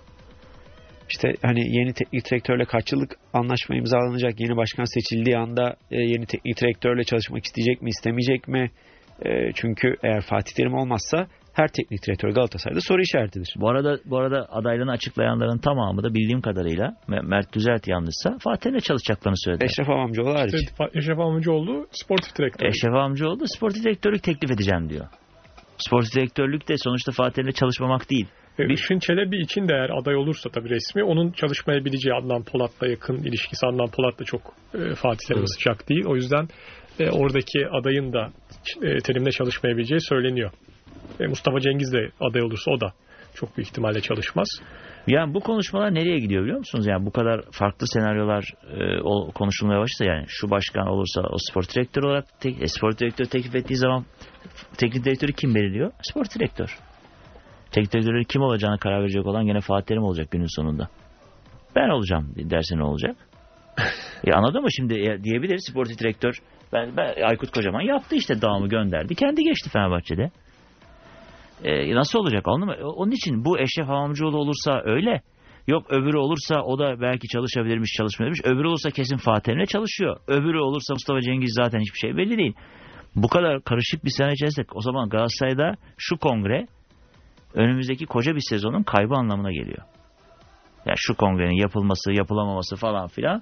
İşte hani yeni teknik direktörle kaç yıllık anlaşma imzalanacak, yeni başkan seçildiği anda yeni teknik direktörle çalışmak isteyecek mi, istemeyecek mi? Çünkü eğer Fatih Terim olmazsa her teknik direktör Galatasaray'da soru işaretidir. Bu arada adaylığını açıklayanların tamamı da bildiğim kadarıyla, Mert düzelt yanlışsa, Fatih Terim'le çalışacaklarını söylediler. Eşref Amamcıoğlu hariç. Eşref Amamcıoğlu sportif direktör. Eşref Amamcıoğlu da sportif direktörlük teklif edeceğim diyor. Sportif direktörlük de sonuçta Fatih Terim'le çalışmamak değil. Işın Çelebi için de eğer aday olursa tabii resmi, onun çalışmayabileceği Adnan Polat'la yakın ilişkisi. Adnan Polat da çok Fatih Terim'e sıcak değil. O yüzden oradaki adayın da Terim'le çalışmayabileceği söyleniyor. Mustafa Cengiz de aday olursa o da çok büyük ihtimalle çalışmaz. Yani bu konuşmalar nereye gidiyor biliyor musunuz? Yani bu kadar farklı senaryolar konuşulmaya başladı. Yani şu başkan olursa o spor direktörü olarak spor direktörü teklif ettiği zaman teknik direktörü kim belirliyor? Spor direktör. Teknik direktörü kim olacağına karar verecek olan gene Fatih Terim olacak günün sonunda. Ben olacağım derse ne olacak? Anladın mı şimdi? Diyebilir sportif direktör. Ben Aykut Kocaman yaptı işte, dağımı gönderdi. Kendi geçti Fenerbahçe'de. Nasıl olacak? Anladın mı? Onun için bu Eşref Hamamcıoğlu olursa öyle. Yok öbürü olursa o da belki çalışabilirmiş, çalışmayabilirmiş. Öbürü olursa kesin Fatih Terim'le çalışıyor. Öbürü olursa Mustafa Cengiz, zaten hiçbir şey belli değil. Bu kadar karışık bir sene içerisinde o zaman Galatasaray'da şu kongre önümüzdeki koca bir sezonun kaybı anlamına geliyor. Yani şu kongrenin yapılması, yapılamaması falan filan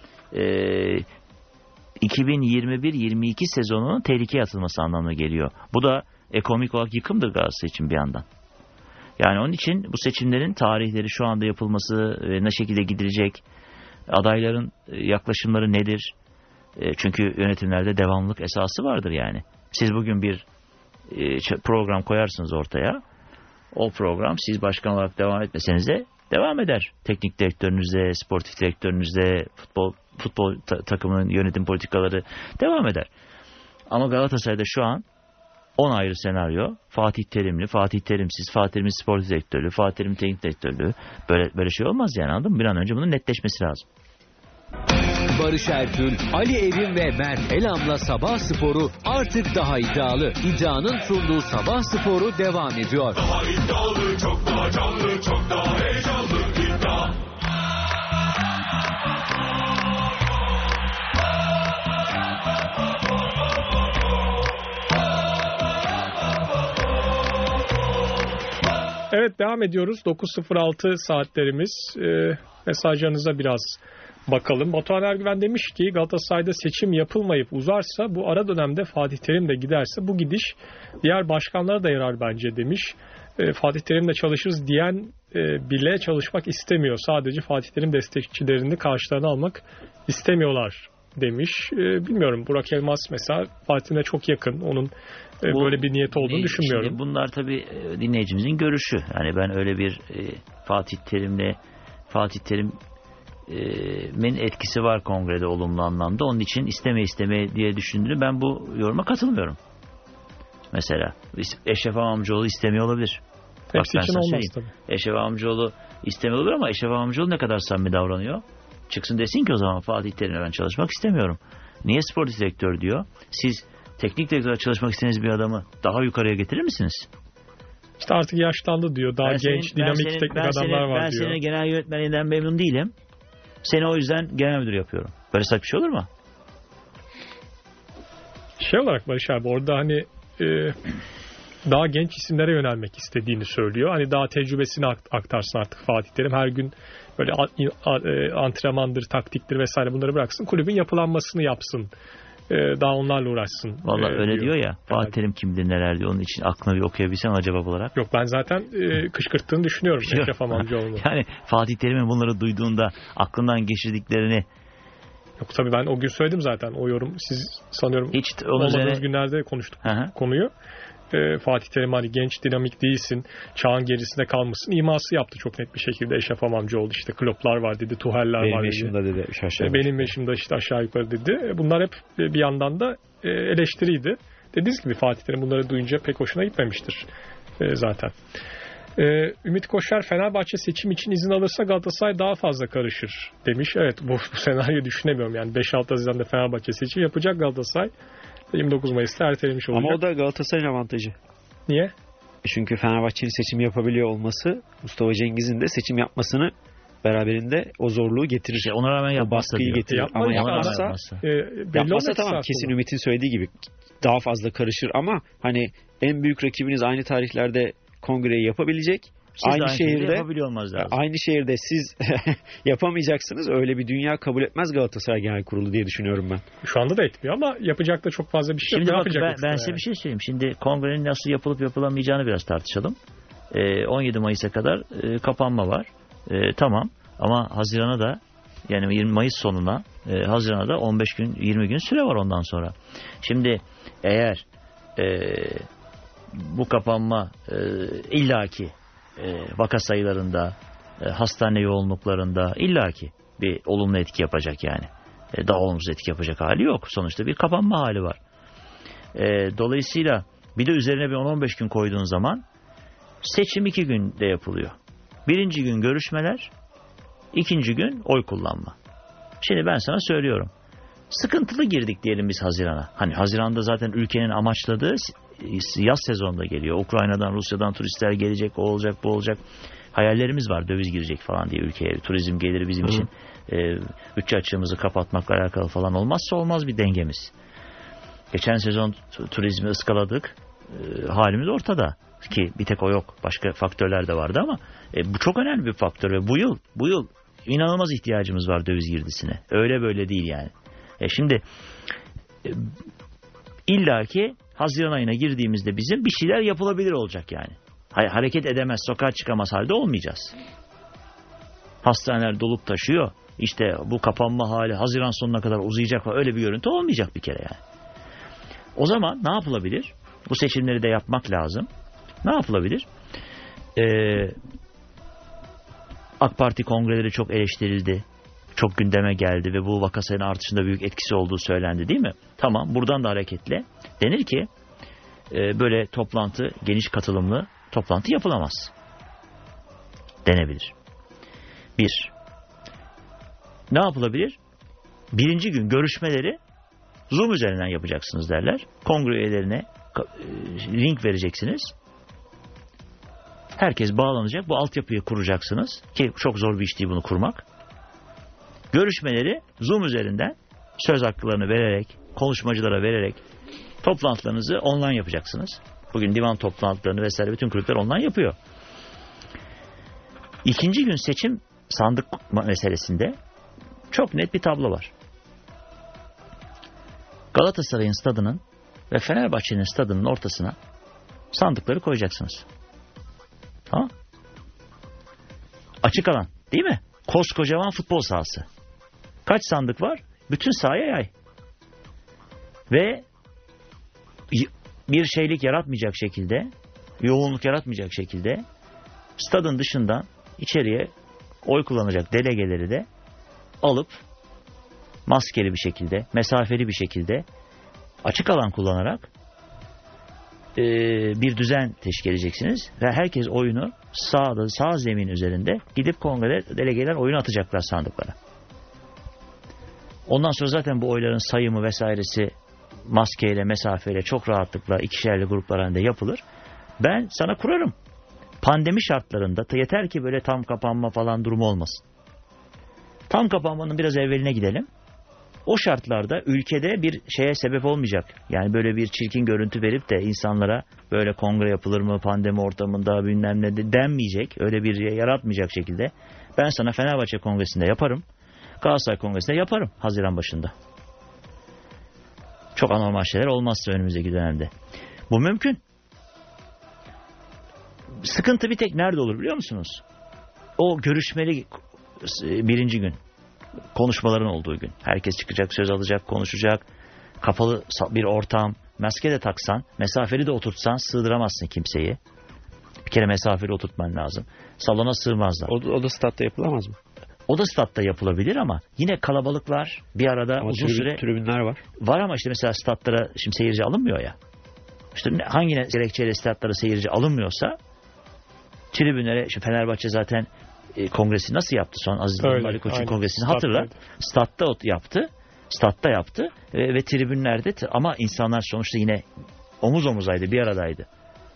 2021-22 sezonunun tehlikeye atılması anlamına geliyor. Bu da ekonomik olarak yıkımdır Galatasaray için bir yandan. Yani onun için bu seçimlerin tarihleri şu anda yapılması, ne şekilde gidilecek, adayların yaklaşımları nedir? Çünkü yönetimlerde devamlılık esası vardır yani. Siz bugün bir program koyarsınız ortaya. O program siz başkan olarak devam etmeseniz de devam eder. Teknik direktörünüzle, sportif direktörünüzle, futbol takımının yönetim politikaları devam eder. Ama Galatasaray'da şu an 10 ayrı senaryo. Fatih Terimli, Fatih Terimsiz, Fatih Terim'in sportif direktörlüğü, Fatih Terim'in teknik direktörlüğü. Böyle şey olmaz yani, anladın mı? Bir an önce bunun netleşmesi lazım. Barış Ertül, Ali Evim ve Mert Elam'la Sabah Sporu artık daha iddialı. İddianın sunduğu Sabah Sporu devam ediyor. Daha iddialı, çok daha canlı, çok daha heyecanlı. İddia. Evet, devam ediyoruz. 9.06 saatlerimiz. Mesajlarınıza biraz bakalım. Batuhan Ergüven demiş ki Galatasaray'da seçim yapılmayıp uzarsa, bu ara dönemde Fatih Terim de giderse bu gidiş diğer başkanlara da yarar bence demiş. Fatih Terim'le çalışırız diyen bile çalışmak istemiyor. Sadece Fatih Terim destekçilerini karşılarına almak istemiyorlar demiş. Bilmiyorum, Burak Elmas mesela Fatih Terim'le çok yakın. Onun böyle bir niyeti olduğunu düşünmüyorum. Şimdi bunlar tabii dinleyicimizin görüşü. Yani ben öyle bir Fatih Terim'in etkisi var kongrede olumlu anlamda. Onun için isteme diye düşündüğünü, ben bu yoruma katılmıyorum. Mesela Eşref Hamamcıoğlu istemiyor olabilir. Hepsi için olmaz tabii. Eşref Hamamcıoğlu istemiyor olabilir ama Eşref Hamamcıoğlu ne kadar samimi davranıyor? Çıksın desin ki o zaman Fatih Terim'le ben çalışmak istemiyorum. Niye sportif direktör diyor? Siz teknik direktörle çalışmak istediğiniz bir adamı daha yukarıya getirir misiniz? İşte artık yaşlandı diyor. Daha genç, dinamik teknik adamlar var diyor. Ben senin genel yönetmeninden memnun değilim. Seni o yüzden genel müdür yapıyorum. Böyle saçma bir şey olur mu? Şey olarak Barış abi, orada hani daha genç isimlere yönelmek istediğini söylüyor. Hani daha tecrübesini aktarsın artık Fatih Terim. Her gün böyle antrenmandır, taktiktir vesaire bunları bıraksın. Kulübün yapılanmasını yapsın. Daha onlarla uğraşsın. Vallahi öyle diyor ya. Fatih Terim kimdir, neler diyor. Onun için aklına bir okuyabilsen acaba olarak. Yok, ben zaten kışkırttığını düşünüyorum Eşref Hamamcıoğlu'nu. Yani Fatih Terim'in bunları duyduğunda aklından geçirdiklerini. Yok tabii, ben o gün söyledim zaten. O yorum siz sanıyorum hiç olmadığınız günlerde konuştuk konuyu. Fatih Terim hani genç, dinamik değilsin, çağın gerisinde kalmışsın iması yaptı çok net bir şekilde Eşref Hamamcıoğlu. İşte Klopp'lar var dedi, Tuhel'ler var dedi. Benim yaşımda dedi. Benim yaşımda işte aşağı yukarı dedi. Bunlar hep bir yandan da eleştiriydi. Dediğiniz gibi Fatih Terim bunları duyunca pek hoşuna gitmemiştir zaten. Ümit Koşar, Fenerbahçe seçim için izin alırsa Galatasaray daha fazla karışır demiş. Evet, bu senaryoyu düşünemiyorum. Yani 5-6 Haziran'da Fenerbahçe seçim yapacak Galatasaray. 29 Mayıs'ta ertelemiş olacak. Ama o da Galatasaray'ın avantajı. Niye? Çünkü Fenerbahçe'nin seçim yapabiliyor olması Mustafa Cengiz'in de seçim yapmasını beraberinde o zorluğu getirir. İşte ona rağmen yapmazsa diyor. Getirir. Ama yapmazsa tamam, kesin Ümit'in söylediği gibi daha fazla karışır ama hani en büyük rakibiniz aynı tarihlerde kongreyi yapabilecek. Aynı şehirde siz yapamayacaksınız. Öyle bir dünya kabul etmez Galatasaray Genel Kurulu diye düşünüyorum ben. Şu anda da etmiyor ama yapacak da çok fazla bir şey yok. Şimdi ben size bir şey söyleyeyim. Şimdi kongrenin nasıl yapılıp yapılamayacağını biraz tartışalım. 17 Mayıs'a kadar kapanma var. Tamam, ama Haziran'a da, yani 20 Mayıs sonuna Haziran'a da 15 gün 20 gün süre var ondan sonra. Şimdi eğer bu kapanma illaki vaka sayılarında, hastane yoğunluklarında illaki bir olumlu etki yapacak yani. Daha olumsuz etki yapacak hali yok. Sonuçta bir kapanma hali var. Dolayısıyla bir de üzerine bir 10-15 gün koyduğun zaman seçim 2 günde yapılıyor. Birinci gün görüşmeler, İkinci gün oy kullanma. Şimdi ben sana söylüyorum. Sıkıntılı girdik diyelim biz Haziran'a. Hani Haziran'da zaten ülkenin amaçladığı yaz sezonunda geliyor. Ukrayna'dan, Rusya'dan turistler gelecek, o olacak, bu olacak. Hayallerimiz var, döviz girecek falan diye ülkeye. Turizm geliri bizim için bütçe açığımızı kapatmakla alakalı falan olmazsa olmaz bir dengemiz. Geçen sezon turizmi ıskaladık. Halimiz ortada. Ki bir tek o yok. Başka faktörler de vardı ama bu çok önemli bir faktör ve bu yıl inanılmaz ihtiyacımız var döviz girdisine. Öyle böyle değil yani. Şimdi illaki Haziran ayına girdiğimizde bizim bir şeyler yapılabilir olacak yani. Hareket edemez, sokağa çıkamaz halde olmayacağız. Hastaneler dolup taşıyor. İşte bu kapanma hali Haziran sonuna kadar uzayacak, öyle bir görüntü olmayacak bir kere yani. O zaman ne yapılabilir? Bu seçimleri de yapmak lazım. Ne yapılabilir? AK Parti kongreleri çok eleştirildi. Çok gündeme geldi ve bu vaka sayının artışında büyük etkisi olduğu söylendi değil mi? Tamam, buradan da hareketle denir ki böyle toplantı, geniş katılımlı toplantı yapılamaz. Denebilir. Bir. Ne yapılabilir? Birinci gün görüşmeleri Zoom üzerinden yapacaksınız derler. Kongre üyelerine link vereceksiniz. Herkes bağlanacak. Bu altyapıyı kuracaksınız. Ki çok zor bir iş değil bunu kurmak. Görüşmeleri Zoom üzerinden söz haklarını vererek, konuşmacılara vererek toplantılarınızı online yapacaksınız. Bugün divan toplantılarını vesaire bütün kulüpler online yapıyor. İkinci gün seçim sandık meselesinde çok net bir tablo var. Galatasaray'ın stadının ve Fenerbahçe'nin stadının ortasına sandıkları koyacaksınız. Ha? Açık alan değil mi? Koskocaman futbol sahası. Kaç sandık var? Bütün sahaya yay. Ve bir şeylik yaratmayacak şekilde, yoğunluk yaratmayacak şekilde stadın dışından içeriye oy kullanacak delegeleri de alıp maskeli bir şekilde, mesafeli bir şekilde açık alan kullanarak bir düzen teşkil edeceksiniz ve herkes oyunu sağ zemin üzerinde gidip kongrede delegeler oyunu atacaklar sandıklara. Ondan sonra zaten bu oyların sayımı vesairesi maskeyle, mesafeyle çok rahatlıkla ikişerli gruplar halinde yapılır. Ben sana kurarım. Pandemi şartlarında yeter ki böyle tam kapanma falan durumu olmasın. Tam kapanmanın biraz evveline gidelim. O şartlarda ülkede bir şeye sebep olmayacak. Yani böyle bir çirkin görüntü verip de insanlara böyle kongre yapılır mı pandemi ortamında bilmem ne denmeyecek. Öyle bir yaratmayacak şekilde. Ben sana Fenerbahçe Kongresi'nde yaparım. Galatasaray Kongresi'nde yaparım Haziran başında. Çok anormal şeyler olmazsa önümüzdeki dönemde. Bu mümkün. Sıkıntı bir tek nerede olur biliyor musunuz? O görüşmeli birinci gün. Konuşmaların olduğu gün. Herkes çıkacak, söz alacak, konuşacak. Kapalı bir ortam. Maske de taksan, mesafeli de oturtsan sığdıramazsın kimseyi. Bir kere mesafeli oturtman lazım. Salona sığmazlar. O da statta yapılamaz mı? O da statta yapılabilir ama yine kalabalıklar bir arada ama uzun süre... Tribünler var. Var ama işte mesela statlara şimdi seyirci alınmıyor ya. İşte hangi gerekçeyle statlara seyirci alınmıyorsa tribünlere, şu Fenerbahçe zaten kongresi nasıl yaptı son Aziz Ali Koç'un kongresini hatırla. Statta yaptı. Statta yaptı ve tribünlerde ama insanlar sonuçta yine omuz omuzaydı, bir aradaydı.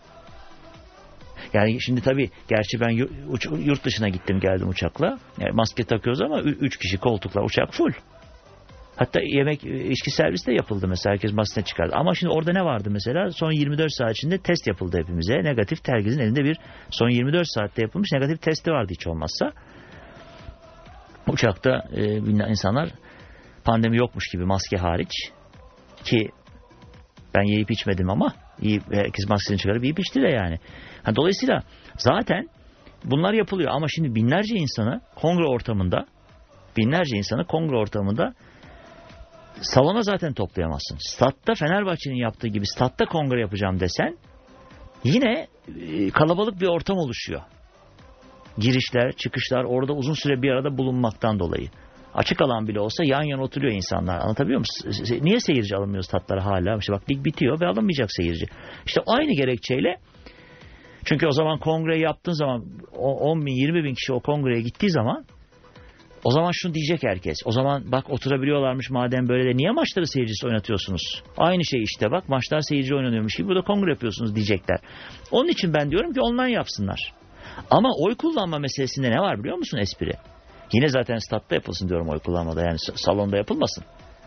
Yani şimdi tabii gerçi ben yurt dışına gittim geldim uçakla. Yani maske takıyoruz ama 3 kişi koltukla uçak full. Hatta yemek içki servisi de yapıldı mesela. Herkes maskeni çıkardı. Ama şimdi orada ne vardı mesela? Son 24 saat içinde test yapıldı hepimize. Negatif, herkesin elinde bir son 24 saatte yapılmış negatif testi vardı hiç olmazsa. Uçakta insanlar pandemi yokmuş gibi maske hariç ki ben yiyip içmedim ama herkes maskeni çıkarıp yiyip içti de yani. Dolayısıyla zaten bunlar yapılıyor ama şimdi binlerce insanı kongre ortamında salona zaten toplayamazsın. Statta Fenerbahçe'nin yaptığı gibi statta kongre yapacağım desen yine kalabalık bir ortam oluşuyor. Girişler, çıkışlar orada uzun süre bir arada bulunmaktan dolayı. Açık alan bile olsa yan yana oturuyor insanlar. Anlatabiliyor musun? Niye seyirci alınmıyor statlara hala? İşte bak lig bitiyor ve alınmayacak seyirci. İşte aynı gerekçeyle çünkü o zaman kongre yaptığın zaman 10 bin 20 bin kişi o kongreye gittiği zaman O zaman şunu diyecek herkes. O zaman bak oturabiliyorlarmış madem böyle de niye maçları seyircisi oynatıyorsunuz? Aynı şey işte bak maçlar seyirci oynanıyormuş gibi burada kongre yapıyorsunuz diyecekler. Onun için ben diyorum ki online yapsınlar. Ama oy kullanma meselesinde ne var biliyor musun espri? Yine zaten statta yapılsın diyorum oy kullanmada yani salonda yapılmasın.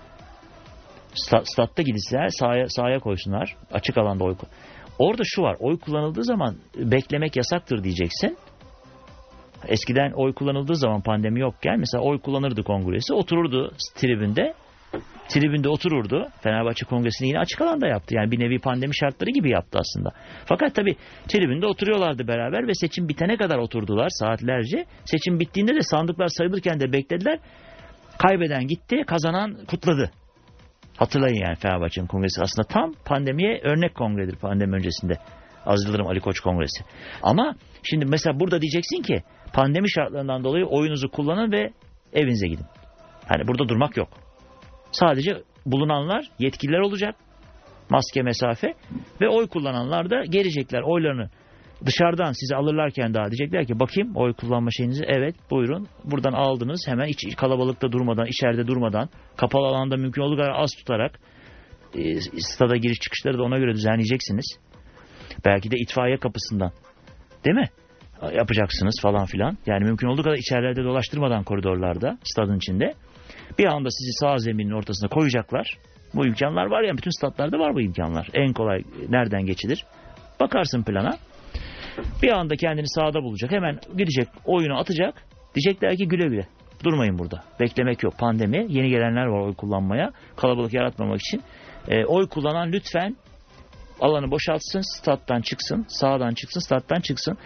Statta gidilseler sahaya koysunlar. Açık alanda oy. Orada şu var. Oy kullanıldığı zaman beklemek yasaktır diyeceksin. Eskiden oy kullanıldığı zaman pandemi yokken mesela oy kullanırdı kongresi. Otururdu tribünde. Tribünde otururdu. Fenerbahçe kongresini yine açık alanda yaptı. Yani bir nevi pandemi şartları gibi yaptı aslında. Fakat tabii tribünde oturuyorlardı beraber ve seçim bitene kadar oturdular saatlerce. Seçim bittiğinde de sandıklar sayılırken de beklediler. Kaybeden gitti, kazanan kutladı. Hatırlayın yani Fenerbahçe'nin kongresi aslında tam pandemiye örnek kongredir pandemi öncesinde. Aziz Yıldırım Ali Koç kongresi. Ama şimdi mesela burada diyeceksin ki pandemi şartlarından dolayı oyunuzu kullanın ve evinize gidin. Hani burada durmak yok. Sadece bulunanlar yetkililer olacak. Maske, mesafe ve oy kullananlar da gelecekler oylarını. Dışarıdan sizi alırlarken daha diyecekler ki bakayım oy kullanma şeyinizi evet buyurun buradan aldınız hemen kalabalıkta durmadan içeride durmadan kapalı alanda mümkün olduğu kadar az tutarak stada giriş çıkışları da ona göre düzenleyeceksiniz. Belki de itfaiye kapısından değil mi? Yapacaksınız falan filan. Yani mümkün olduğu kadar içerilerde dolaştırmadan koridorlarda stadın içinde bir anda sizi sağ zeminin ortasına koyacaklar. Bu imkanlar var ya bütün statlarda var bu imkanlar. En kolay nereden geçilir? Bakarsın plana. Bir anda kendini sahada bulacak. Hemen gidecek oyunu atacak. Diyecekler ki güle güle. Durmayın burada. Beklemek yok. Pandemi. Yeni gelenler var oy kullanmaya. Kalabalık yaratmamak için. Oy kullanan lütfen alanı boşaltsın. Stat'tan çıksın. Sağdan çıksın. Stat'tan çıksın.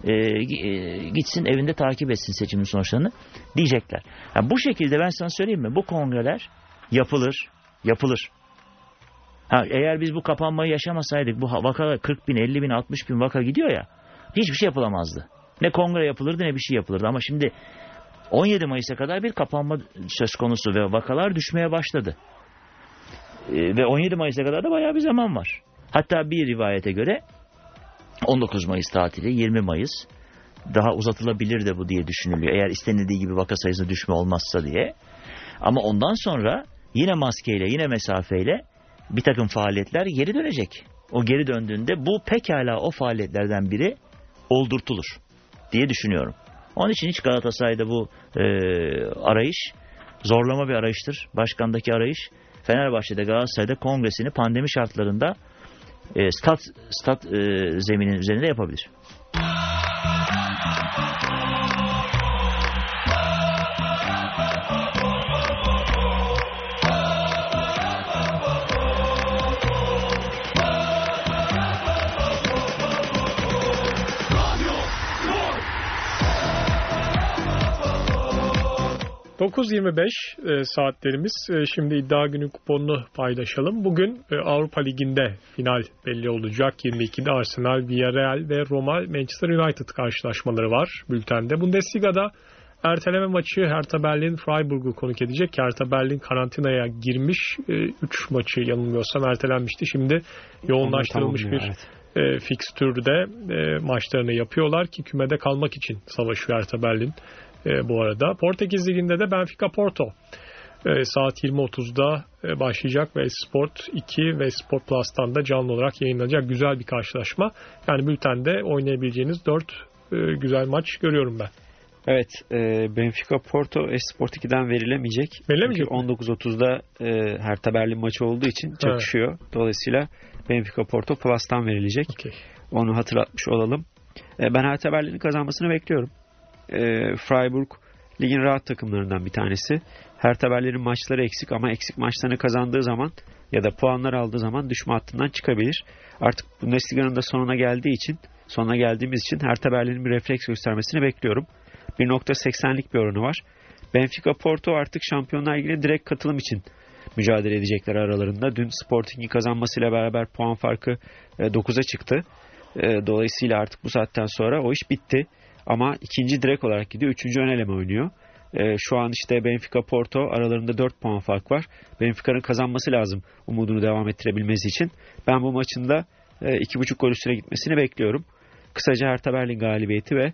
Gitsin evinde takip etsin seçimin sonuçlarını. Diyecekler. Yani bu şekilde ben sana söyleyeyim mi? Bu kongreler yapılır. Yapılır. Eğer biz bu kapanmayı yaşamasaydık bu vakalar 40 bin, 50 bin, 60 bin vaka gidiyor ya hiçbir şey yapılamazdı. Ne kongre yapılırdı ne bir şey yapılırdı. Ama şimdi 17 Mayıs'a kadar bir kapanma söz konusu ve vakalar düşmeye başladı. Ve 17 Mayıs'a kadar da bayağı bir zaman var. Hatta bir rivayete göre 19 Mayıs tatili 20 Mayıs daha uzatılabilir de bu diye düşünülüyor. Eğer istenildiği gibi vaka sayısında düşme olmazsa diye. Ama ondan sonra yine maskeyle yine mesafeyle bir takım faaliyetler geri dönecek. O geri döndüğünde bu pekala o faaliyetlerden biri oldurtulur diye düşünüyorum. Onun için hiç Galatasaray'da bu arayış zorlama bir arayıştır. Başkandaki arayış Fenerbahçe'de Galatasaray'da kongresini pandemi şartlarında stat zeminin üzerinde yapabilir. 9.25 saatlerimiz. Şimdi iddia günü kuponunu paylaşalım. Bugün Avrupa Ligi'nde final belli olacak. 22'de Arsenal, Villarreal ve Roma Manchester United karşılaşmaları var bültende. Bundesliga'da erteleme maçı Hertha Berlin Freiburg'u konuk edecek. Hertha Berlin karantinaya girmiş. 3 maçı yanılmıyorsam ertelenmişti. Şimdi yoğunlaştırılmış bir fikstürde maçlarını yapıyorlar ki kümede kalmak için savaşıyor Hertha Berlin. Bu arada Portekiz Ligi'nde de Benfica Porto saat 20.30'da başlayacak ve Sport 2 ve Sport Plus'tan da canlı olarak yayınlanacak güzel bir karşılaşma. Yani bültende oynayabileceğiniz 4 güzel maç görüyorum ben. Evet, Benfica Porto Sport 2'den verilemeyecek. Verilemeyecek mi? 19.30'da Hertha Berlin maçı olduğu için çakışıyor. Evet. Dolayısıyla Benfica Porto Plus'tan verilecek. Okay. Onu hatırlatmış olalım. Ben Hertha Berlin'in kazanmasını bekliyorum. Freiburg ligin rahat takımlarından bir tanesi. Hertha Berlin'in maçları eksik ama eksik maçlarını kazandığı zaman ya da puanlar aldığı zaman düşme hattından çıkabilir. Artık Bundesliga'nın da sonuna geldiğimiz için Hertha Berlin'in bir refleks göstermesini bekliyorum. 1.80'lik bir oranı var. Benfica Porto artık Şampiyonlar Ligi'ne direkt katılım için mücadele edecekler aralarında. Dün Sporting'in kazanmasıyla beraber puan farkı 9'a çıktı. Dolayısıyla artık bu saatten sonra o iş bitti. Ama ikinci direkt olarak gidiyor. Üçüncü ön eleme oynuyor. Şu an işte Benfica Porto aralarında 4 puan fark var. Benfica'nın kazanması lazım umudunu devam ettirebilmesi için. Ben bu maçın da 2.5 gol üstüne gitmesini bekliyorum. Kısaca Hertha Berlin galibiyeti ve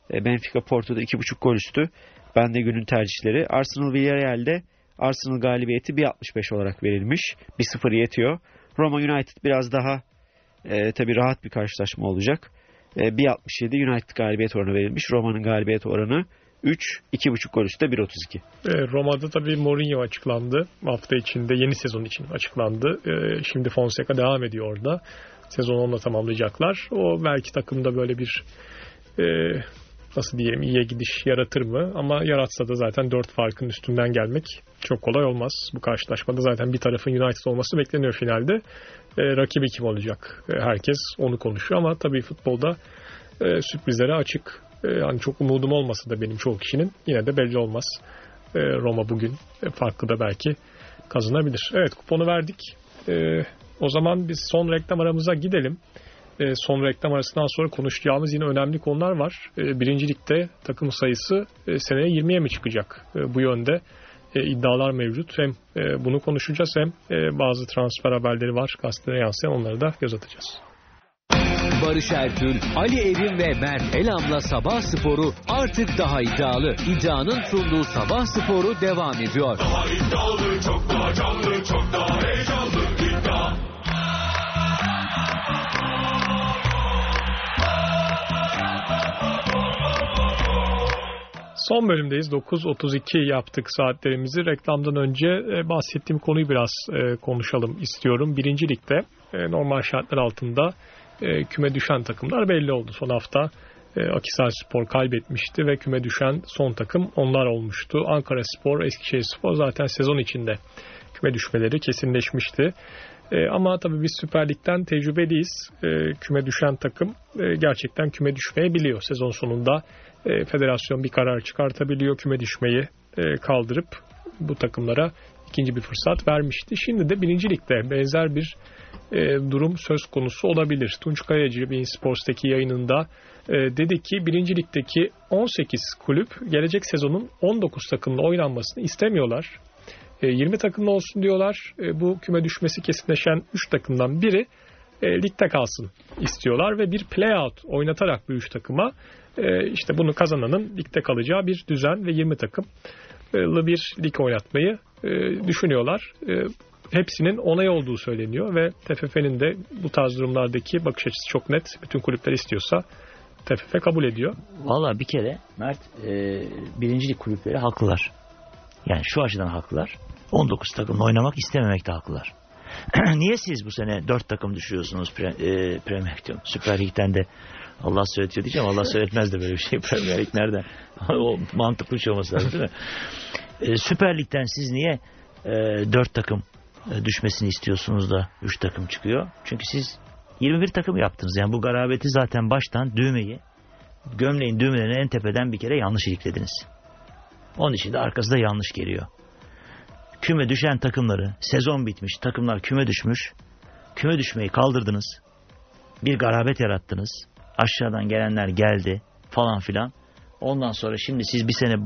Benfica Porto'da 2.5 gol üstü. Ben de günün tercihleri. Arsenal Villarreal'de Arsenal galibiyeti 1.65 olarak verilmiş. 1-0 yetiyor. Roma United biraz daha tabii rahat bir karşılaşma olacak. 1.67 United galibiyet oranı verilmiş. Roma'nın galibiyet oranı 3, 2.5 gol üstü 1.32. Roma'da tabii Mourinho açıklandı. Hafta içinde yeni sezon için açıklandı. Şimdi Fonseca devam ediyor orada. Sezonu onunla tamamlayacaklar. O belki takımda böyle bir nasıl diyelim iyiye gidiş yaratır mı? Ama yaratsa da zaten 4 farkın üstünden gelmek çok kolay olmaz. Bu karşılaşmada zaten bir tarafın United olması bekleniyor finalde. Rakibi kim olacak? Herkes onu konuşuyor ama tabii futbolda sürprizlere açık. Hani çok umudum olmasa da benim çoğu kişinin yine de belli olmaz. Roma bugün farklı da belki kazanabilir. Evet, kuponu verdik. O zaman biz son reklam aramıza gidelim. Son reklam arasından sonra konuşacağımız yine önemli konular var. Birincilikte takım sayısı seneye 20'ye mi çıkacak? Bu yönde iddialar mevcut. Hem bunu konuşacağız hem bazı transfer haberleri var. Gazetelere yansıyan, onları da göz atacağız. Barış Ertül, Ali Evim ve Mert Elam'la Sabah Sporu artık daha iddialı. İddianın sunduğu Sabah Sporu devam ediyor. Daha iddialı, çok daha canlı, çok daha heyecanlı. İddia. Son bölümdeyiz. 9.32 yaptık saatlerimizi. Reklamdan önce bahsettiğim konuyu biraz konuşalım istiyorum. Birinci Lig'de normal şartlar altında küme düşen takımlar belli oldu. Son hafta Akhisarspor kaybetmişti ve küme düşen son takım onlar olmuştu. Ankaraspor, Eskişehirspor zaten sezon içinde küme düşmeleri kesinleşmişti. Ama tabii biz Süper Lig'den tecrübeliyiz. Küme düşen takım gerçekten küme düşmeyi biliyor. Sezon sonunda federasyon bir karar çıkartabiliyor. Küme düşmeyi kaldırıp bu takımlara ikinci bir fırsat vermişti. Şimdi de Birinci Lig'de benzer bir durum söz konusu olabilir. Tunç Kayacı Bein Sports'taki yayınında dedi ki Birinci Lig'deki 18 kulüp gelecek sezonun 19 takımla oynanmasını istemiyorlar. 20 takımlı olsun diyorlar. Bu küme düşmesi kesinleşen 3 takımdan biri ligde kalsın istiyorlar ve bir play-out oynatarak bu 3 takıma işte bunu kazananın ligde kalacağı bir düzen ve 20 takımlı bir lig oynatmayı düşünüyorlar. Hepsinin onay olduğu söyleniyor ve TFF'nin de bu tarz durumlardaki bakış açısı çok net. Bütün kulüpler istiyorsa TFF kabul ediyor. Valla bir kere Mert birinci lig kulüpleri haklılar. Yani şu açıdan haklılar. 19 takımla oynamak istememekte haklılar. Niye siz bu sene 4 takım düşürüyorsunuz Premier Lig'den? Süper Lig'den de Allah söyletiyor diyeceğim. Allah söyletmez de böyle bir şey. Premier Lig nereden? O mantıklı bir şey olması lazım değil mi? Süper Lig'den siz niye 4 takım düşmesini istiyorsunuz da 3 takım çıkıyor? Çünkü siz 21 takım yaptınız. Yani bu garabeti zaten baştan düğmeyi, gömleğin düğmelerini en tepeden bir kere yanlış iliklediniz. Onun için de arkası da yanlış geliyor. Küme düşen takımları, sezon bitmiş, takımlar küme düşmüş. Küme düşmeyi kaldırdınız. Bir garabet yarattınız. Aşağıdan gelenler geldi falan filan. Ondan sonra şimdi siz bir sene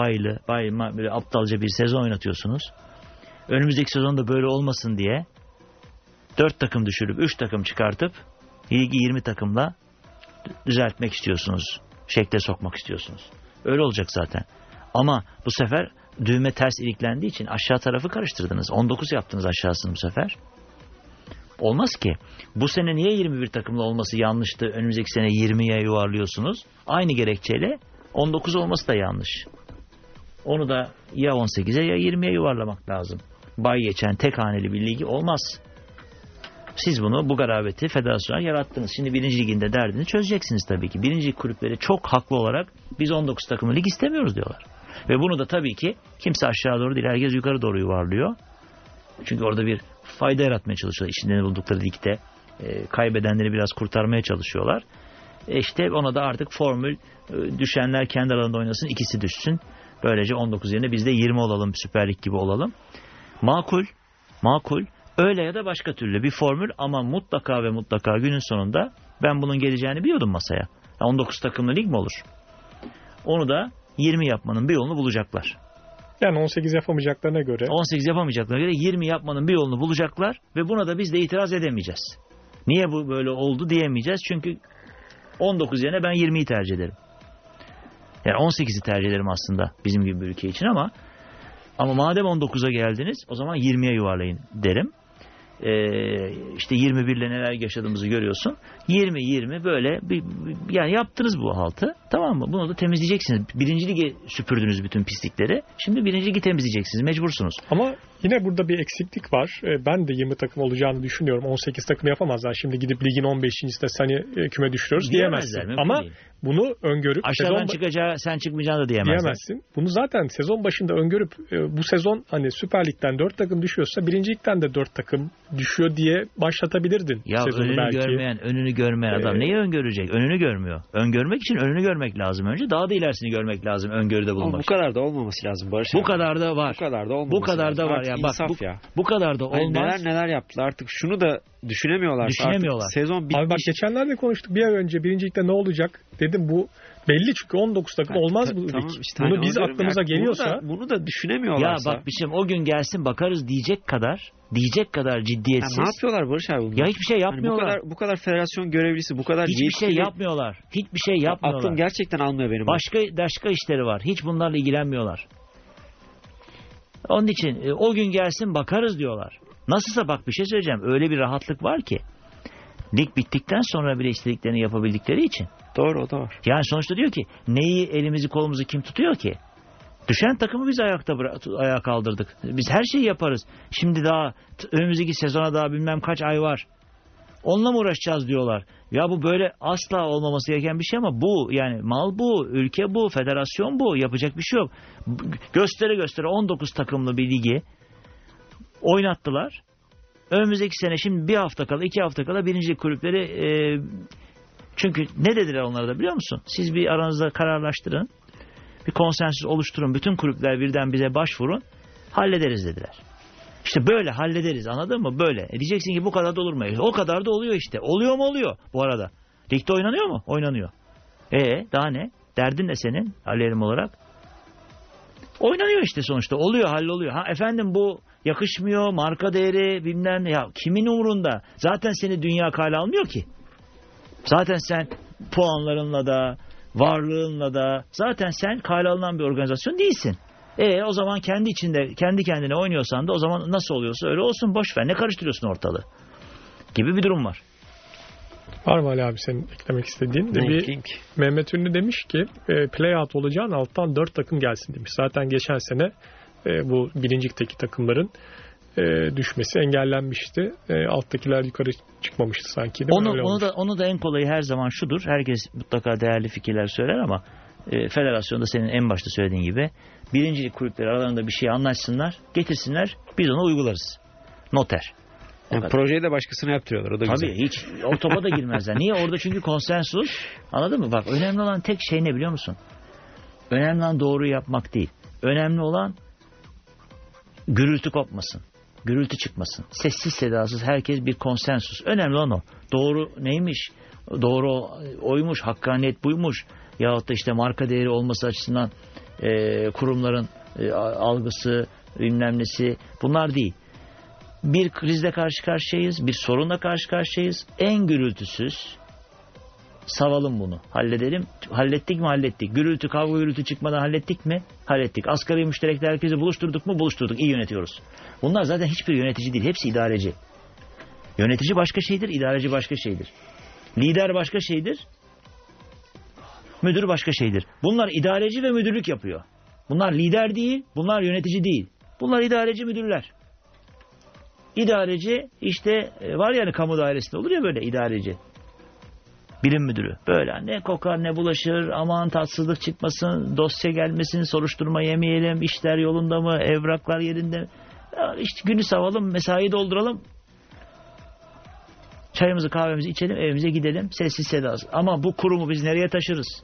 böyle aptalca bir sezon oynatıyorsunuz. Önümüzdeki sezonda böyle olmasın diye 4 takım düşürüp 3 takım çıkartıp ligi 20 takımla düzeltmek istiyorsunuz. Şekle sokmak istiyorsunuz. Öyle olacak zaten. Ama bu sefer düğme ters iliklendiği için aşağı tarafı karıştırdınız. 19 yaptınız aşağısını bu sefer. Olmaz ki. Bu sene niye 21 takımla olması yanlıştı? Önümüzdeki sene 20'ye yuvarlıyorsunuz. Aynı gerekçeyle 19 olması da yanlış. Onu da ya 18'e ya 20'ye yuvarlamak lazım. Bay geçen tek haneli bir ligi olmaz. Siz bunu, bu garabeti federasyona yarattınız. Şimdi birinci liginde derdini çözeceksiniz tabii ki. Birinci lig kulüpleri çok haklı olarak biz 19 takımlı lig istemiyoruz diyorlar. Ve bunu da tabii ki kimse aşağı doğru değil, herkes yukarı doğru yuvarlıyor. Çünkü orada bir fayda yaratmaya çalışıyorlar. İçinden buldukları ligde kaybedenleri biraz kurtarmaya çalışıyorlar. İşte ona da artık formül, düşenler kendi aralarında oynasın, ikisi düşsün. Böylece 19 yerine biz de 20 olalım, Süper Lig gibi olalım. Makul. Öyle ya da başka türlü bir formül ama mutlaka ve mutlaka günün sonunda ben bunun geleceğini biliyordum masaya. 19 takımlı lig mi olur? Onu da 20 yapmanın bir yolunu bulacaklar. Yani 18 yapamayacaklarına göre. 18 yapamayacaklarına göre 20 yapmanın bir yolunu bulacaklar ve buna da biz de itiraz edemeyeceğiz. Niye bu böyle oldu diyemeyeceğiz. Çünkü 19 yerine ben 20'yi tercih ederim. Yani 18'i tercih ederim aslında bizim gibi bir ülke için ama madem 19'a geldiniz o zaman 20'ye yuvarlayın derim. İşte 21 ile neler yaşadığımızı görüyorsun. 20 böyle yani yaptınız bu haltı. Tamam mı? Bunu da temizleyeceksiniz. 1. lige süpürdünüz bütün pislikleri. Şimdi 1. ligi temizleyeceksiniz. Mecbursunuz. Ama yine burada bir eksiklik var. Ben de 20 takım olacağını düşünüyorum. 18 takım yapamazlar. Şimdi gidip ligin 15.'sinde seni küme düşürüyoruz diyemezsin. Ama değil. Bunu öngörüp aşağıdan çıkacağı sen çıkmayacağını da diyemezsin. Bunu zaten sezon başında öngörüp bu sezon hani Süper Lig'den 4 takım düşüyorsa 1. Lig'den de 4 takım düşüyor diye başlatabilirdin. Ya önünü görmeyen adam neyi öngörecek? Önünü görmüyor. Öngörmek için önünü görmek lazım önce. Daha da ilerisini görmek lazım öngörüde bulunmak. Ama bu kadar da olmaması lazım Barış. Bu kadar da var. Bu kadar da olmaması Bu kadar da var ya. Bak bu kadar da olmaz. Neler yaptılar artık şunu da düşünemiyorlar. Sezon bitmiş. Abi bak geçenlerde konuştuk bir ay önce 1. Lig'de ne olacak dedim bu belli çünkü 19 takım olmaz bu lig. Tamam, işte bunu biz aklımıza geliyorsa. Bunu da düşünemiyorlarsa. Ya bak bir o gün gelsin bakarız diyecek kadar ciddiyetsiz. Ya ne yapıyorlar Barış abi bunlar? Ya hiçbir şey yapmıyorlar. Yani bu kadar federasyon görevlisi, bu kadar hiçbir şey yapmıyorlar. Hiçbir şey yapmıyorlar. Aklım gerçekten almıyor benim. Başka işleri var. Hiç bunlarla ilgilenmiyorlar. Onun için o gün gelsin bakarız diyorlar. Nasılsa bak bir şey söyleyeceğim. Öyle bir rahatlık var ki. Lig bittikten sonra bile istediklerini yapabildikleri için. Doğru o da var. Yani sonuçta diyor ki neyi elimizi kolumuzu kim tutuyor ki? Düşen takımı biz ayağa kaldırdık. Biz her şeyi yaparız. Şimdi daha önümüzdeki sezona daha bilmem kaç ay var. Onunla mı uğraşacağız diyorlar. Ya bu böyle asla olmaması gereken bir şey ama bu yani mal bu, ülke bu, federasyon bu. Yapacak bir şey yok. Göstere 19 takımlı bir ligi oynattılar. Önümüzdeki sene şimdi 1 hafta kala 2 hafta kala 1. lig kulüpleri çünkü ne dediler onlara da biliyor musun? Siz bir aranızda kararlaştırın. Bir konsensüs oluşturun. Bütün kulüpler birden bize başvurun. Hallederiz dediler. İşte böyle hallederiz anladın mı? Böyle. Diyeceksin ki bu kadar da olur mu? O kadar da oluyor işte. Oluyor mu oluyor bu arada. Ligde oynanıyor mu? Oynanıyor. Daha ne? Derdin ne senin Ali Erim olarak? Oynanıyor işte sonuçta. Oluyor halloluyor. Ha efendim bu yakışmıyor. Marka değeri bilmem ne. Ya kimin umurunda? Zaten seni dünya kale almıyor ki. Zaten sen puanlarınla da varlığınla da zaten sen kale alınan bir organizasyon değilsin. O zaman kendi içinde kendi kendine oynuyorsan da o zaman nasıl oluyorsa öyle olsun boş ver. Ne karıştırıyorsun ortalığı? Gibi bir durum var. Var mı Ali abi senin eklemek istediğin? Mehmet Ünlü demiş ki play-out olacağın alttan 4 takım gelsin demiş. Zaten geçen sene bu 1. ligdeki takımların düşmesi engellenmişti. Alttakiler yukarı çıkmamıştı sanki. Onu da en kolayı her zaman şudur. Herkes mutlaka değerli fikirler söyler ama federasyonda senin en başta söylediğin gibi 1. lig kulüpleri aralarında bir şey anlaşsınlar, getirsinler, biz onu uygularız. Noter. Yani projeyi de başkasına yaptırıyorlar. O da tabii güzel. hiç o topa da girmezler. Niye? Orada çünkü konsensus. Anladın mı? Bak önemli olan tek şey ne biliyor musun? Önemli olan doğruyu yapmak değil. Önemli olan gürültü kopmasın. Gürültü çıkmasın. Sessiz sedasız herkes bir konsensus. Önemli olan o. Doğru neymiş? Doğru oymuş. Hakkaniyet buymuş. Yahut da işte marka değeri olması açısından kurumların algısı bilmem nesi. Bunlar değil. Bir krizle karşı karşıyayız. Bir sorunla karşı karşıyayız. En gürültüsüz savalım bunu. Halledelim. Hallettik mi? Hallettik. Gürültü, kavga gürültü çıkmadan hallettik mi? Hallettik. Asgari müşterekte herkesi buluşturduk mu? Buluşturduk. İyi yönetiyoruz. Bunlar zaten hiçbir yönetici değil. Hepsi idareci. Yönetici başka şeydir. İdareci başka şeydir. Lider başka şeydir. Müdür başka şeydir. Bunlar idareci ve müdürlük yapıyor. Bunlar lider değil. Bunlar yönetici değil. Bunlar idareci müdürler. İdareci işte var yani kamu dairesinde olur ya böyle idareci. Birim müdürü. Böyle ne kokar ne bulaşır, aman tatsızlık çıkmasın, dosya gelmesin, soruşturma yemeyelim, işler yolunda mı, evraklar yerinde mi? İşte günü savalım, mesai dolduralım. Çayımızı kahvemizi içelim, evimize gidelim, sessiz sedasız. Ama bu kurumu biz nereye taşırız?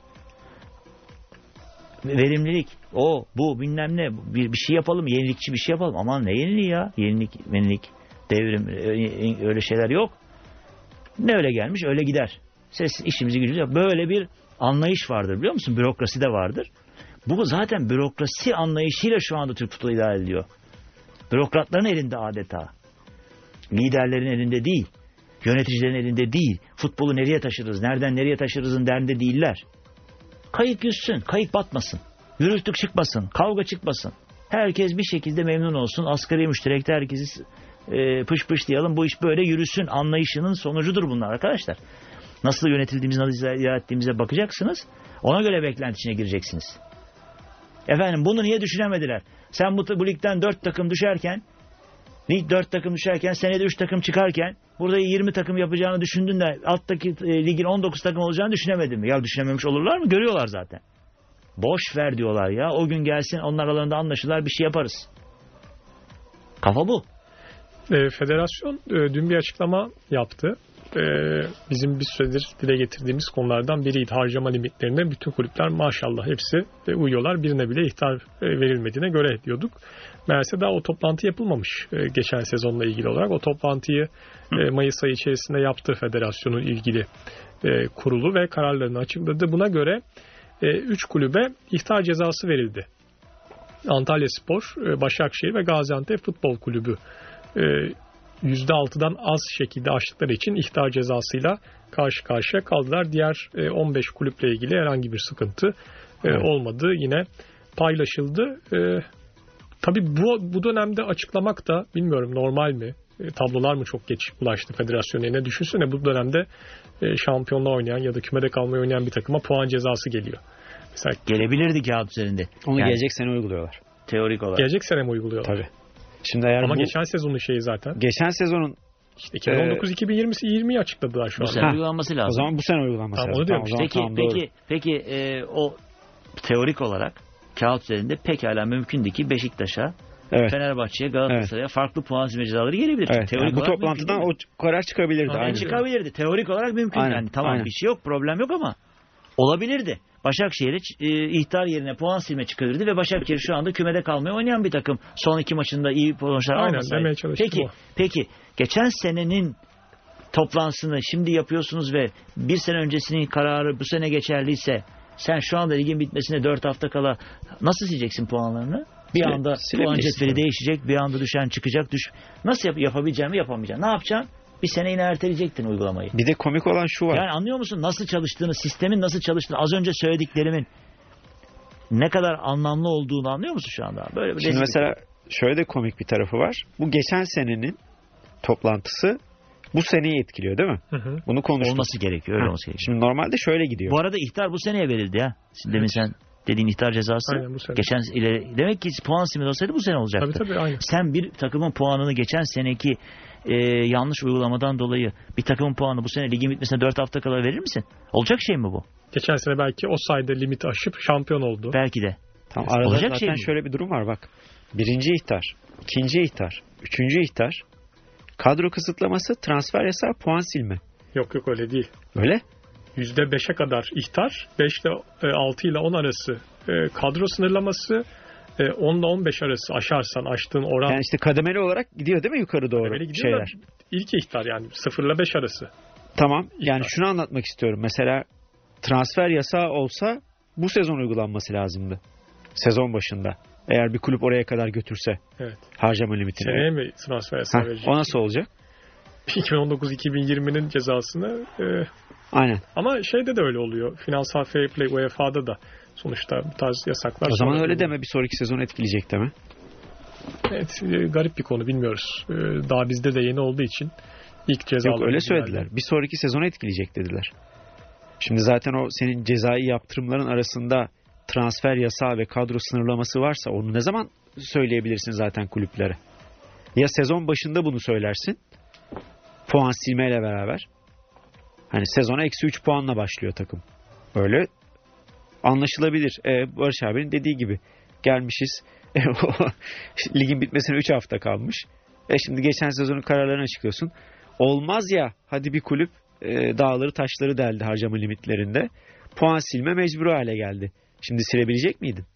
Verimlilik, bu bilmem ne, bir şey yapalım, yenilikçi bir şey yapalım. Aman ne yeniliği ya? Yenilik, devrim, öyle şeyler yok. Ne öyle gelmiş, öyle gider. Sessiz işimizi gücümüzü yap. Böyle bir anlayış vardır biliyor musun? Bürokrasi de vardır. Bu zaten bürokrasi anlayışıyla şu anda Türk futbolu idare ediliyor. Bürokratların elinde adeta. Liderlerin elinde değil. Yöneticilerin elinde değil. Futbolu nereye taşırız, nereden nereye taşırızın derdinde değiller. Kayık yüzsün, kayık batmasın. Gürültü çıkmasın, kavga çıkmasın. Herkes bir şekilde memnun olsun. Asgari müşterekte herkesi pış pış diyelim, bu iş böyle yürüsün anlayışının sonucudur bunlar arkadaşlar. Nasıl yönetildiğimize, nasıl idare ettiğimize bakacaksınız. Ona göre beklenti içine gireceksiniz. Efendim bunu niye düşünemediler? Sen bu ligden 4 takım düşerken, lig 4 takım düşerken, senede 3 takım çıkarken burada 20 takım yapacağını düşündün de alttaki ligin 19 takım olacağını düşünemedin mi? Ya düşünememiş olurlar mı? Görüyorlar zaten. Boş ver diyorlar ya. O gün gelsin, onlar aralarında anlaşırlar, bir şey yaparız. Kafa bu. Federasyon dün bir açıklama yaptı. Bizim bir süredir dile getirdiğimiz konulardan biriydi. Harcama limitlerine bütün kulüpler maşallah hepsi uyuyorlar. Birine bile ihtar verilmediğine göre diyorduk. Meğerse daha o toplantı yapılmamış geçen sezonla ilgili olarak. O toplantıyı Mayıs ayı içerisinde yaptı federasyonun ilgili kurulu ve kararlarını açıkladı. Buna göre 3 kulübe ihtar cezası verildi. Antalyaspor, Başakşehir ve Gaziantep Futbol Kulübü %6'dan az şekilde aştıkları için ihtar cezasıyla karşı karşıya kaldılar. Diğer 15 kulüple ilgili herhangi bir sıkıntı olmadığı yine paylaşıldı. Tabii bu dönemde açıklamak da bilmiyorum normal mi? Tablolar mı çok geç ulaştı federasyona? Ne düşünsene bu dönemde şampiyonla oynayan ya da kümede kalmayı oynayan bir takıma puan cezası geliyor. Mesela gelebilirdi kağıt üzerinde. Onu gelecek sene uyguluyorlar. Teorik olarak. Gelecek sene mi uyguluyorlar? Tabii. Şimdi eğer ama geçen sezonun şeyi zaten. Geçen sezonun işte 2019-2020'yi açıkladılar şu an. Bu sene uygulanması lazım. O zaman bu sene uygulanması tamam, lazım. Onu diyorum. Peki o teorik olarak kağıt üzerinde pekala mümkündü ki Beşiktaş'a, Fenerbahçe'ye, Galatasaray'a farklı puan silme cezaları gelebilir. Evet, yani bu toplantıdan o karar çıkabilirdi. Çıkabilirdi. Teorik olarak mümkün. Yani tamam bir şey yok, problem yok ama olabilirdi. Başakşehir'e ihtar yerine puan silme çıkarırdı ve Başakşehir şu anda kümede kalmaya oynayan bir takım. Son 2 maçında iyi sonuçlar almasaydı. Peki geçen senenin toplantısını şimdi yapıyorsunuz ve bir sene öncesinin kararı bu sene geçerliyse sen şu anda ligin bitmesine 4 hafta kala nasıl sileceksin puanlarını? Bir anda puan cetveli değişecek, bir anda düşen çıkacak. Nasıl yapabileceğimi yapamayacağım. Ne yapacaksın? Bir sene yine erteleyecektin uygulamayı. Bir de komik olan şu var. Yani anlıyor musun nasıl çalıştığını, sistemin nasıl çalıştığını, az önce söylediklerimin ne kadar anlamlı olduğunu anlıyor musun şu anda? Böyle bir şimdi mesela şöyle de komik bir tarafı var. Bu geçen senenin toplantısı bu seneyi etkiliyor değil mi? Hı. Bunu konuştuk. Olması gerekiyor. Öyle olması gerekiyor. Şimdi normalde şöyle gidiyor. Bu arada ihtar bu seneye verildi ya. Demin sen dediğin ihtar cezası. Aynen, geçen demek ki puan silme olsaydı bu sene olacaktı. Tabii, aynen. Sen bir takımın puanını geçen seneki yanlış uygulamadan dolayı bir takımın puanı bu sene ligin bitmesine 4 hafta kala verir misin? Olacak şey mi bu? Geçen sene belki o sayede limiti aşıp şampiyon oldu. Belki de. Tamam, arada olacak zaten şey şöyle bir durum var bak. 1. ihtar, 2. ihtar, 3. ihtar, kadro kısıtlaması, transfer yasağı, puan silme. Yok öyle değil. Öyle? %5'e kadar ihtar, 5 ile 6 ile 10 arası kadro sınırlaması, 10 ile 15 arası aştığın oran. Yani işte kademeli olarak gidiyor değil mi yukarı doğru şeyler? İlk ihtar yani 0 ile 5 arası. Tamam yani şunu anlatmak istiyorum. Mesela transfer yasağı olsa bu sezon uygulanması lazımdı. Sezon başında. Eğer bir kulüp oraya kadar götürse harcama limitini. Seneye mi transfer yasağı verecek? O nasıl olacak? 2019-2020'nin cezasını aynen. Ama şeyde de öyle oluyor. Finansal fair play UEFA'da da sonuçta bu tarz yasaklar. O zaman öyle deme, bir sonraki sezon etkileyecek deme. Evet, garip bir konu, bilmiyoruz. Daha bizde de yeni olduğu için ilk cezalar. Yok öyle söylediler. Bir sonraki sezonu etkileyecek dediler. Şimdi zaten o senin cezai yaptırımların arasında transfer yasağı ve kadro sınırlaması varsa onu ne zaman söyleyebilirsin zaten kulüplere? Ya sezon başında bunu söylersin. Puan silmeyle beraber. Hani sezona -3 puanla başlıyor takım. Öyle anlaşılabilir. Barış abinin dediği gibi gelmişiz. Ligin bitmesine 3 hafta kalmış. Şimdi geçen sezonun kararlarını açıklıyorsun. Olmaz ya, hadi bir kulüp dağları taşları deldi harcama limitlerinde. Puan silme mecburi hale geldi. Şimdi silebilecek miydin?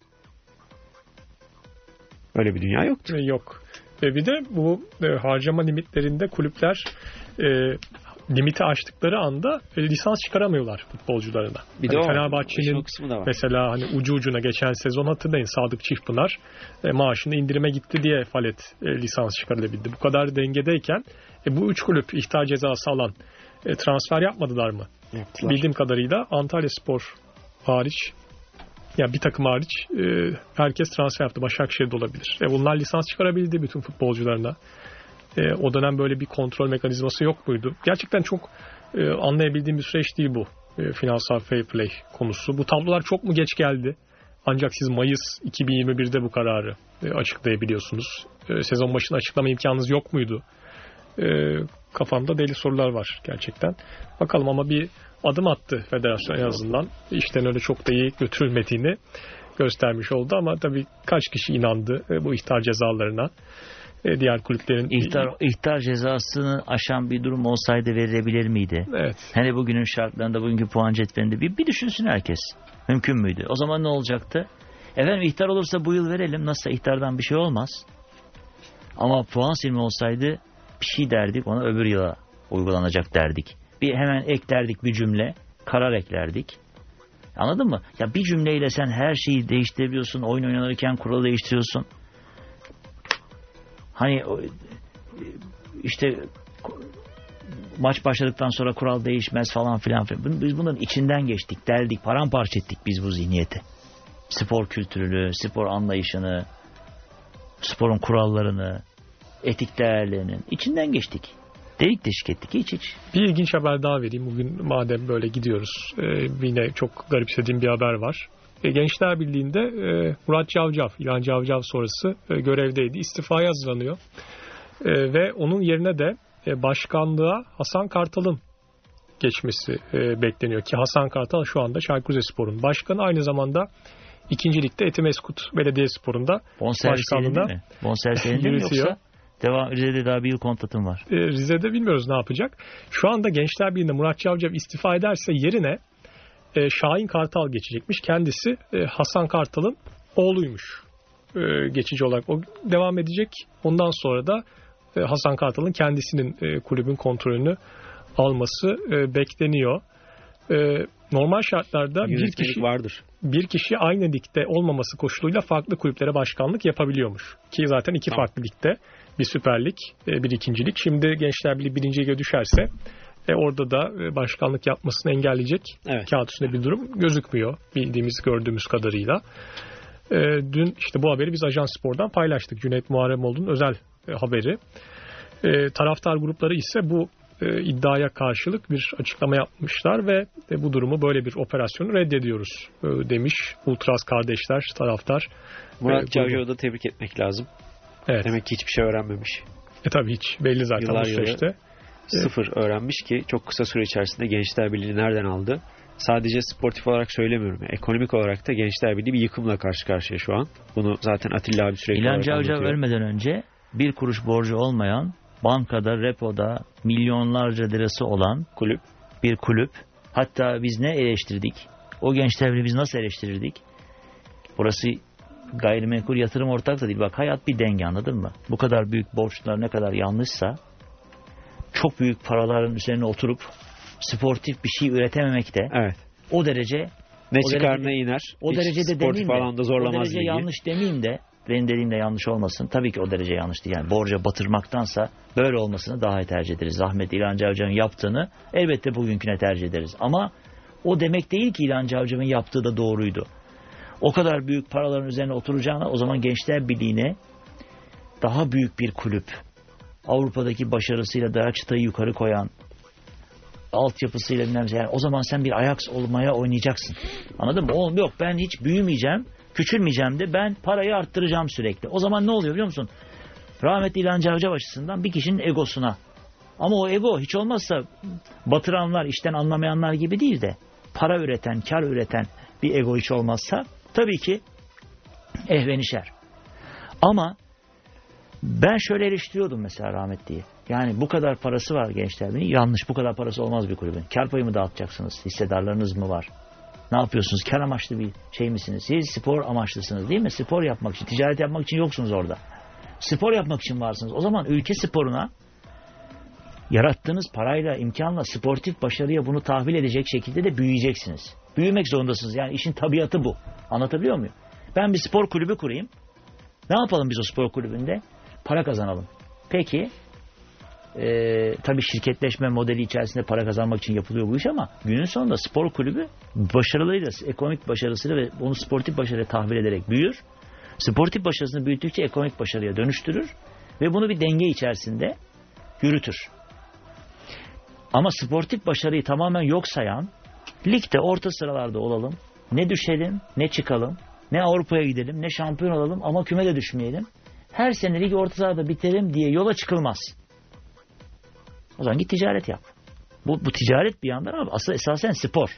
Öyle bir dünya yoktu. Yok. Bir de bu harcama limitlerinde kulüpler limiti aştıkları anda lisans çıkaramıyorlar futbolcularına. Bir de Fenerbahçe'nin mesela hani ucu ucuna geçen sezon hatırlayın, Sadık Çiftpınar maaşını indirime gitti diye Falet lisans çıkarılabildi. Bu kadar dengedeyken bu 3 kulüp ihtar cezası alan transfer yapmadılar mı? Yaptılar. Bildiğim kadarıyla Antalyaspor hariç Yani bir takım hariç herkes transfer yaptı. Başakşehir'de olabilir. Bunlar lisans çıkarabildi bütün futbolcularına. O dönem böyle bir kontrol mekanizması yok muydu? Gerçekten çok anlayabildiğim bir süreç değil bu. Finansal fair play konusu. Bu tablolar çok mu geç geldi? Ancak siz Mayıs 2021'de bu kararı açıklayabiliyorsunuz. Sezon başında açıklama imkanınız yok muydu? Kafamda deli sorular var gerçekten. Bakalım ama bir adım attı federasyon en azından. İşten öyle çok da iyi götürülmediğini göstermiş oldu ama tabii kaç kişi inandı bu ihtar cezalarına? Diğer kulüplerin... İhtar cezasını aşan bir durum olsaydı verilebilir miydi? Evet. Hani bugünün şartlarında, bugünkü puan cetvelinde bir düşünsün herkes. Mümkün müydü? O zaman ne olacaktı? Efendim ihtar olursa bu yıl verelim. Nasılsa ihtardan bir şey olmaz. Ama puan silme olsaydı bir şey derdik, ona öbür yıla uygulanacak derdik. Bir hemen eklerdik bir cümle, karar eklerdik. Anladın mı? Ya bir cümleyle sen her şeyi değiştirebiliyorsun. Oyun oynanırken kuralı değiştiriyorsun. Hani işte maç başladıktan sonra kural değişmez falan filan. Biz bunun içinden geçtik, deldik, paramparça ettik biz bu zihniyeti. Spor kültürünü, spor anlayışını, sporun kurallarını, etik değerlerinin içinden geçtik. Delik deşik ettik hiç. Bir ilginç haber daha vereyim. Bugün madem böyle gidiyoruz, yine çok garipsediğim bir haber var. Gençler Birliği'nde Murat Cavcav, İlhan Cavcav sonrası görevdeydi. İstifaya hazırlanıyor. Ve onun yerine de başkanlığa Hasan Kartal'ın geçmesi bekleniyor. Ki Hasan Kartal şu anda Çaykur Rizespor'un başkanı. Aynı zamanda 2. Lig'de Etimeskut Belediyespor'unda başkanlığında Bonservis elinde mi yoksa? Rize'de daha bir yıl kontratım var. Rize'de bilmiyoruz ne yapacak. Şu anda Gençler Birliği'nde Murat Cavcav istifa ederse yerine Şahin Kartal geçecekmiş. Kendisi Hasan Kartal'ın oğluymuş. Geçici olarak o devam edecek. Ondan sonra da Hasan Kartal'ın kendisinin kulübün kontrolünü alması bekleniyor. Normal şartlarda bir kişi aynı ligde olmaması koşuluyla farklı kulüplere başkanlık yapabiliyormuş. Ki zaten iki farklı ligde, bir Süper Lig, bir 2. Lig. Şimdi Gençler Birliği 1. Lig'e düşerse orada da başkanlık yapmasını engelleyecek kağıt üstünde bir durum gözükmüyor bildiğimiz, gördüğümüz kadarıyla. Dün işte bu haberi biz Ajans Spor'dan paylaştık. Cüneyt Muharemoğlu'nun özel haberi. Taraftar grupları ise bu iddiaya karşılık bir açıklama yapmışlar ve bu durumu, böyle bir operasyonu reddediyoruz demiş Ultras kardeşler, taraftar. Murat Cavcav'ı da tebrik etmek lazım. Evet. Demek ki hiçbir şey öğrenmemiş. Tabii hiç belli zaten yıllar bu süreçte. Sıfır öğrenmiş ki çok kısa süre içerisinde Gençler Birliği'ni nereden aldı? Sadece sportif olarak söylemiyorum. Ekonomik olarak da Gençler Birliği bir yıkımla karşı karşıya şu an. Bunu zaten Atilla abi sürekli İlhan Cavcav ölmeden önce bir kuruş borcu olmayan, bankada, repoda milyonlarca lirası olan bir kulüp. Hatta biz ne eleştirdik? O Gençler Birliği biz nasıl eleştirirdik? Burası gayrimenkul yatırım ortak da değil. Bak, hayat bir denge, anladın mı? Bu kadar büyük borçlar ne kadar yanlışsa, çok büyük paraların üzerine oturup sportif bir şey üretememek de o derece ne çıkar ne iner. O derecede sportif alanda zorlamaz. O derece yanlış demeyeyim de, benim dediğim de yanlış olmasın. Tabii ki o derece yanlış değil. Yani borca batırmaktansa böyle olmasını daha iyi tercih ederiz. Rahmetli İlhan Cavcav'ın yaptığını elbette bugünküne tercih ederiz. Ama o demek değil ki İlhan Cavcav'ın yaptığı da doğruydu. O kadar büyük paraların üzerine oturacağına, o zaman Gençler Birliği'ne daha büyük bir kulüp, Avrupa'daki başarısıyla daha çıtayı yukarı koyan, altyapısıyla bilmem ne, yani o zaman sen bir Ajax olmaya oynayacaksın. Anladın mı? Oğlum yok, ben hiç büyümeyeceğim, küçülmeyeceğim de ben parayı arttıracağım sürekli. O zaman ne oluyor biliyor musun? Rahmetli İlhan Cavcav açısından bir kişinin egosuna. Ama o ego hiç olmazsa batıranlar, işten anlamayanlar gibi değil de para üreten, kar üreten bir ego hiç olmazsa tabii ki ehvenişer. Ama ben şöyle eleştiriyordum mesela rahmetliyi. Yani bu kadar parası var Gençler Birliği. Yanlış, bu kadar parası olmaz bir kulübün. Kar payı mı dağıtacaksınız? Hissedarlarınız mı var? Ne yapıyorsunuz? Kar amaçlı bir şey misiniz? Siz spor amaçlısınız değil mi? Spor yapmak için, ticaret yapmak için yoksunuz orada. Spor yapmak için varsınız. O zaman ülke sporuna yarattığınız parayla, imkanla, sportif başarıya bunu tahvil edecek şekilde de büyüyeceksiniz. Büyümek zorundasınız. Yani işin tabiatı bu. Anlatabiliyor muyum? Ben bir spor kulübü kurayım. Ne yapalım biz o spor kulübünde? Para kazanalım. Peki tabii şirketleşme modeli içerisinde para kazanmak için yapılıyor bu iş ama günün sonunda spor kulübü başarılarıyla, ekonomik başarısıyla ve onu sportif başarıya tahvil ederek büyür. Sportif başarısını büyüttükçe ekonomik başarıya dönüştürür ve bunu bir denge içerisinde yürütür. Ama sportif başarıyı tamamen yok sayan, ligde orta sıralarda olalım, ne düşelim, ne çıkalım, ne Avrupa'ya gidelim, ne şampiyon olalım ama küme de düşmeyelim. Her sene ligi orta sırada biterim diye yola çıkılmaz. O zaman git ticaret yap. Bu ticaret bir yandan ama asıl esasen spor.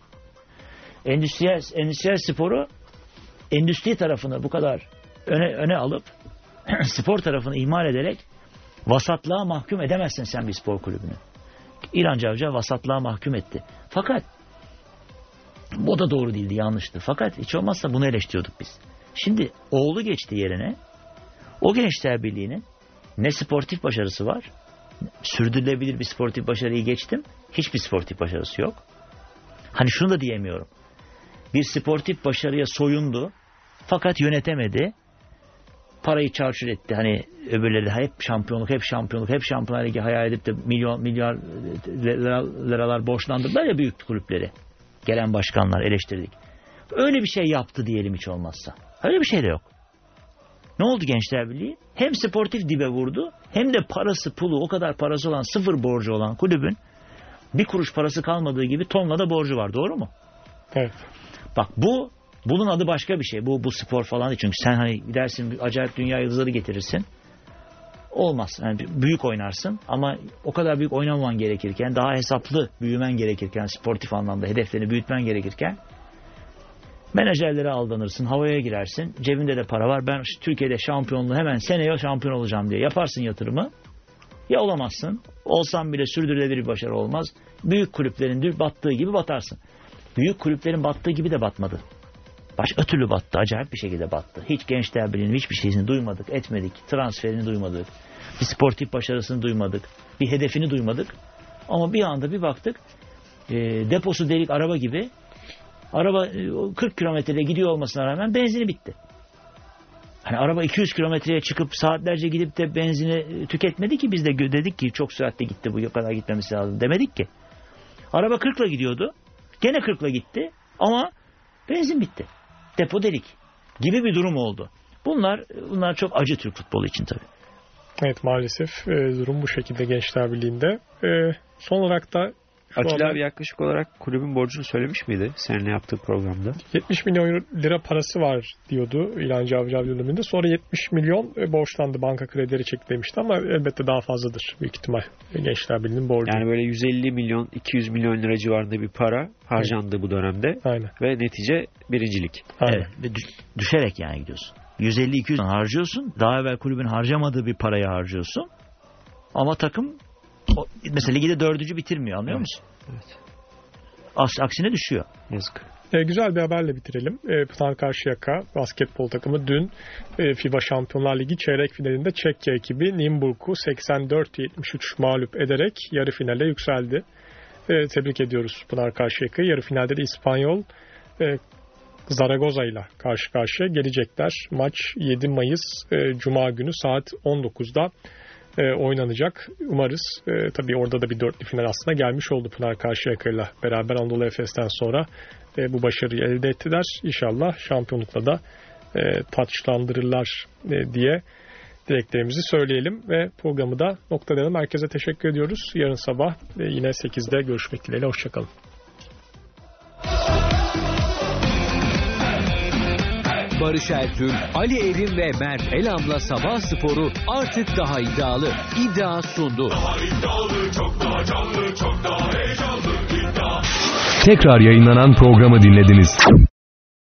Endüstriyel sporu endüstri tarafını bu kadar öne alıp spor tarafını ihmal ederek vasatlığa mahkum edemezsin sen bir spor kulübünü. İlhan Cavcav vasatlığa mahkum etti. Fakat bu da doğru değildi, yanlıştı. Fakat hiç olmazsa bunu eleştiriyorduk biz. Şimdi oğlu geçti yerine. O Gençler Birliği'nin ne sportif başarısı var, sürdürülebilir bir sportif başarıyı geçtim. Hiçbir sportif başarısı yok. Hani şunu da diyemiyorum. Bir sportif başarıya soyundu. Fakat yönetemedi. Parayı çarçur etti. Hani öbürleri de hep Şampiyonlar Ligi hayal edip de milyar liralar borçlandırdılar ya büyük kulüpleri. Gelen başkanlar eleştirdik. Öyle bir şey yaptı diyelim hiç olmazsa. Öyle bir şey de yok. Ne oldu Gençler Birliği? Hem sportif dibe vurdu hem de parası pulu o kadar parası olan sıfır borcu olan kulübün bir kuruş parası kalmadığı gibi tonla da borcu var. Doğru mu? Evet. Bak bunun adı başka bir şey. Bu spor falan değil. Çünkü sen hani gidersin acayip dünya yıldızları getirirsin. Olmaz. Yani büyük oynarsın ama o kadar büyük oynamaman gerekirken, daha hesaplı büyümen gerekirken, sportif anlamda hedeflerini büyütmen gerekirken menajerlere aldanırsın, havaya girersin. Cebinde de para var. Ben Türkiye'de şampiyonluğu hemen seneye şampiyon olacağım diye yaparsın yatırımı. Ya olamazsın. Olsan bile sürdürülebilir bir başarı olmaz. Büyük kulüplerin battığı gibi batarsın. Büyük kulüplerin battığı gibi de batmadı. Başka türlü battı. Acayip bir şekilde battı. Hiç Gençler Birliği'nin hiçbir şeyini duymadık, etmedik. Transferini duymadık. Bir sportif başarısını duymadık. Bir hedefini duymadık. Ama bir anda bir baktık. Deposu delik araba gibi. Araba 40 kilometrede gidiyor olmasına rağmen benzini bitti. Hani araba 200 kilometreye çıkıp saatlerce gidip de benzini tüketmedi ki biz de dedik ki çok süratle gitti bu kadar gitmemesi lazım demedik ki. Araba 40'la gidiyordu. Gene 40'la gitti ama benzin bitti. Depo delik gibi bir durum oldu. Bunlar çok acı Türk futbolu için tabii. Evet maalesef durum bu şekilde Gençler Birliği'nde. Son olarak da Atilla abi yaklaşık olarak kulübün borcunu söylemiş miydi seninle yaptığı programda? 70 milyon lira parası var diyordu İlhan Cavcav döneminde. Sonra 70 milyon borçlandı, banka kredileri çekti demişti ama elbette daha fazladır büyük ihtimal Gençler Birliği'nin borcu. Yani böyle 150 milyon 200 milyon lira civarında bir para harcandı bu dönemde. Aynen. Ve netice birincilik. Aynen. Evet. Ve düşerek yani gidiyorsun. 150-200 harcıyorsun. Daha evvel kulübün harcamadığı bir parayı harcıyorsun. Ama takım mesela ligde 4. bitirmiyor, anlıyor musun? Evet. Aksine düşüyor. Yazık. Güzel bir haberle bitirelim. Pınar Karşıyaka basketbol takımı dün FIBA Şampiyonlar Ligi çeyrek finalinde Çekya ekibi Nymburk'u 84-73 mağlup ederek yarı finale yükseldi. Tebrik ediyoruz Pınar Karşıyaka'yı. Yarı finalde de İspanyol Zaragoza ile karşı karşıya gelecekler. Maç 7 Mayıs Cuma günü saat 19'da oynanacak. Umarız tabii orada da bir dörtlü final aslında gelmiş oldu Pınar Karşıyaka'yla beraber Anadolu Efes'ten sonra bu başarıyı elde ettiler. İnşallah şampiyonlukla da taçlandırırlar diye dileklerimizi söyleyelim ve programı da noktalayalım. Herkese teşekkür ediyoruz. Yarın sabah yine 8'de görüşmek dileğiyle. Hoşçakalın. Barış Ertül, Ali Evim ve Mert Elam'la Sabah Sporu artık daha iddialı. İddia sundu. Daha iddialı, çok daha canlı, çok daha heyecanlı. İddia. Tekrar yayınlanan programı dinlediniz.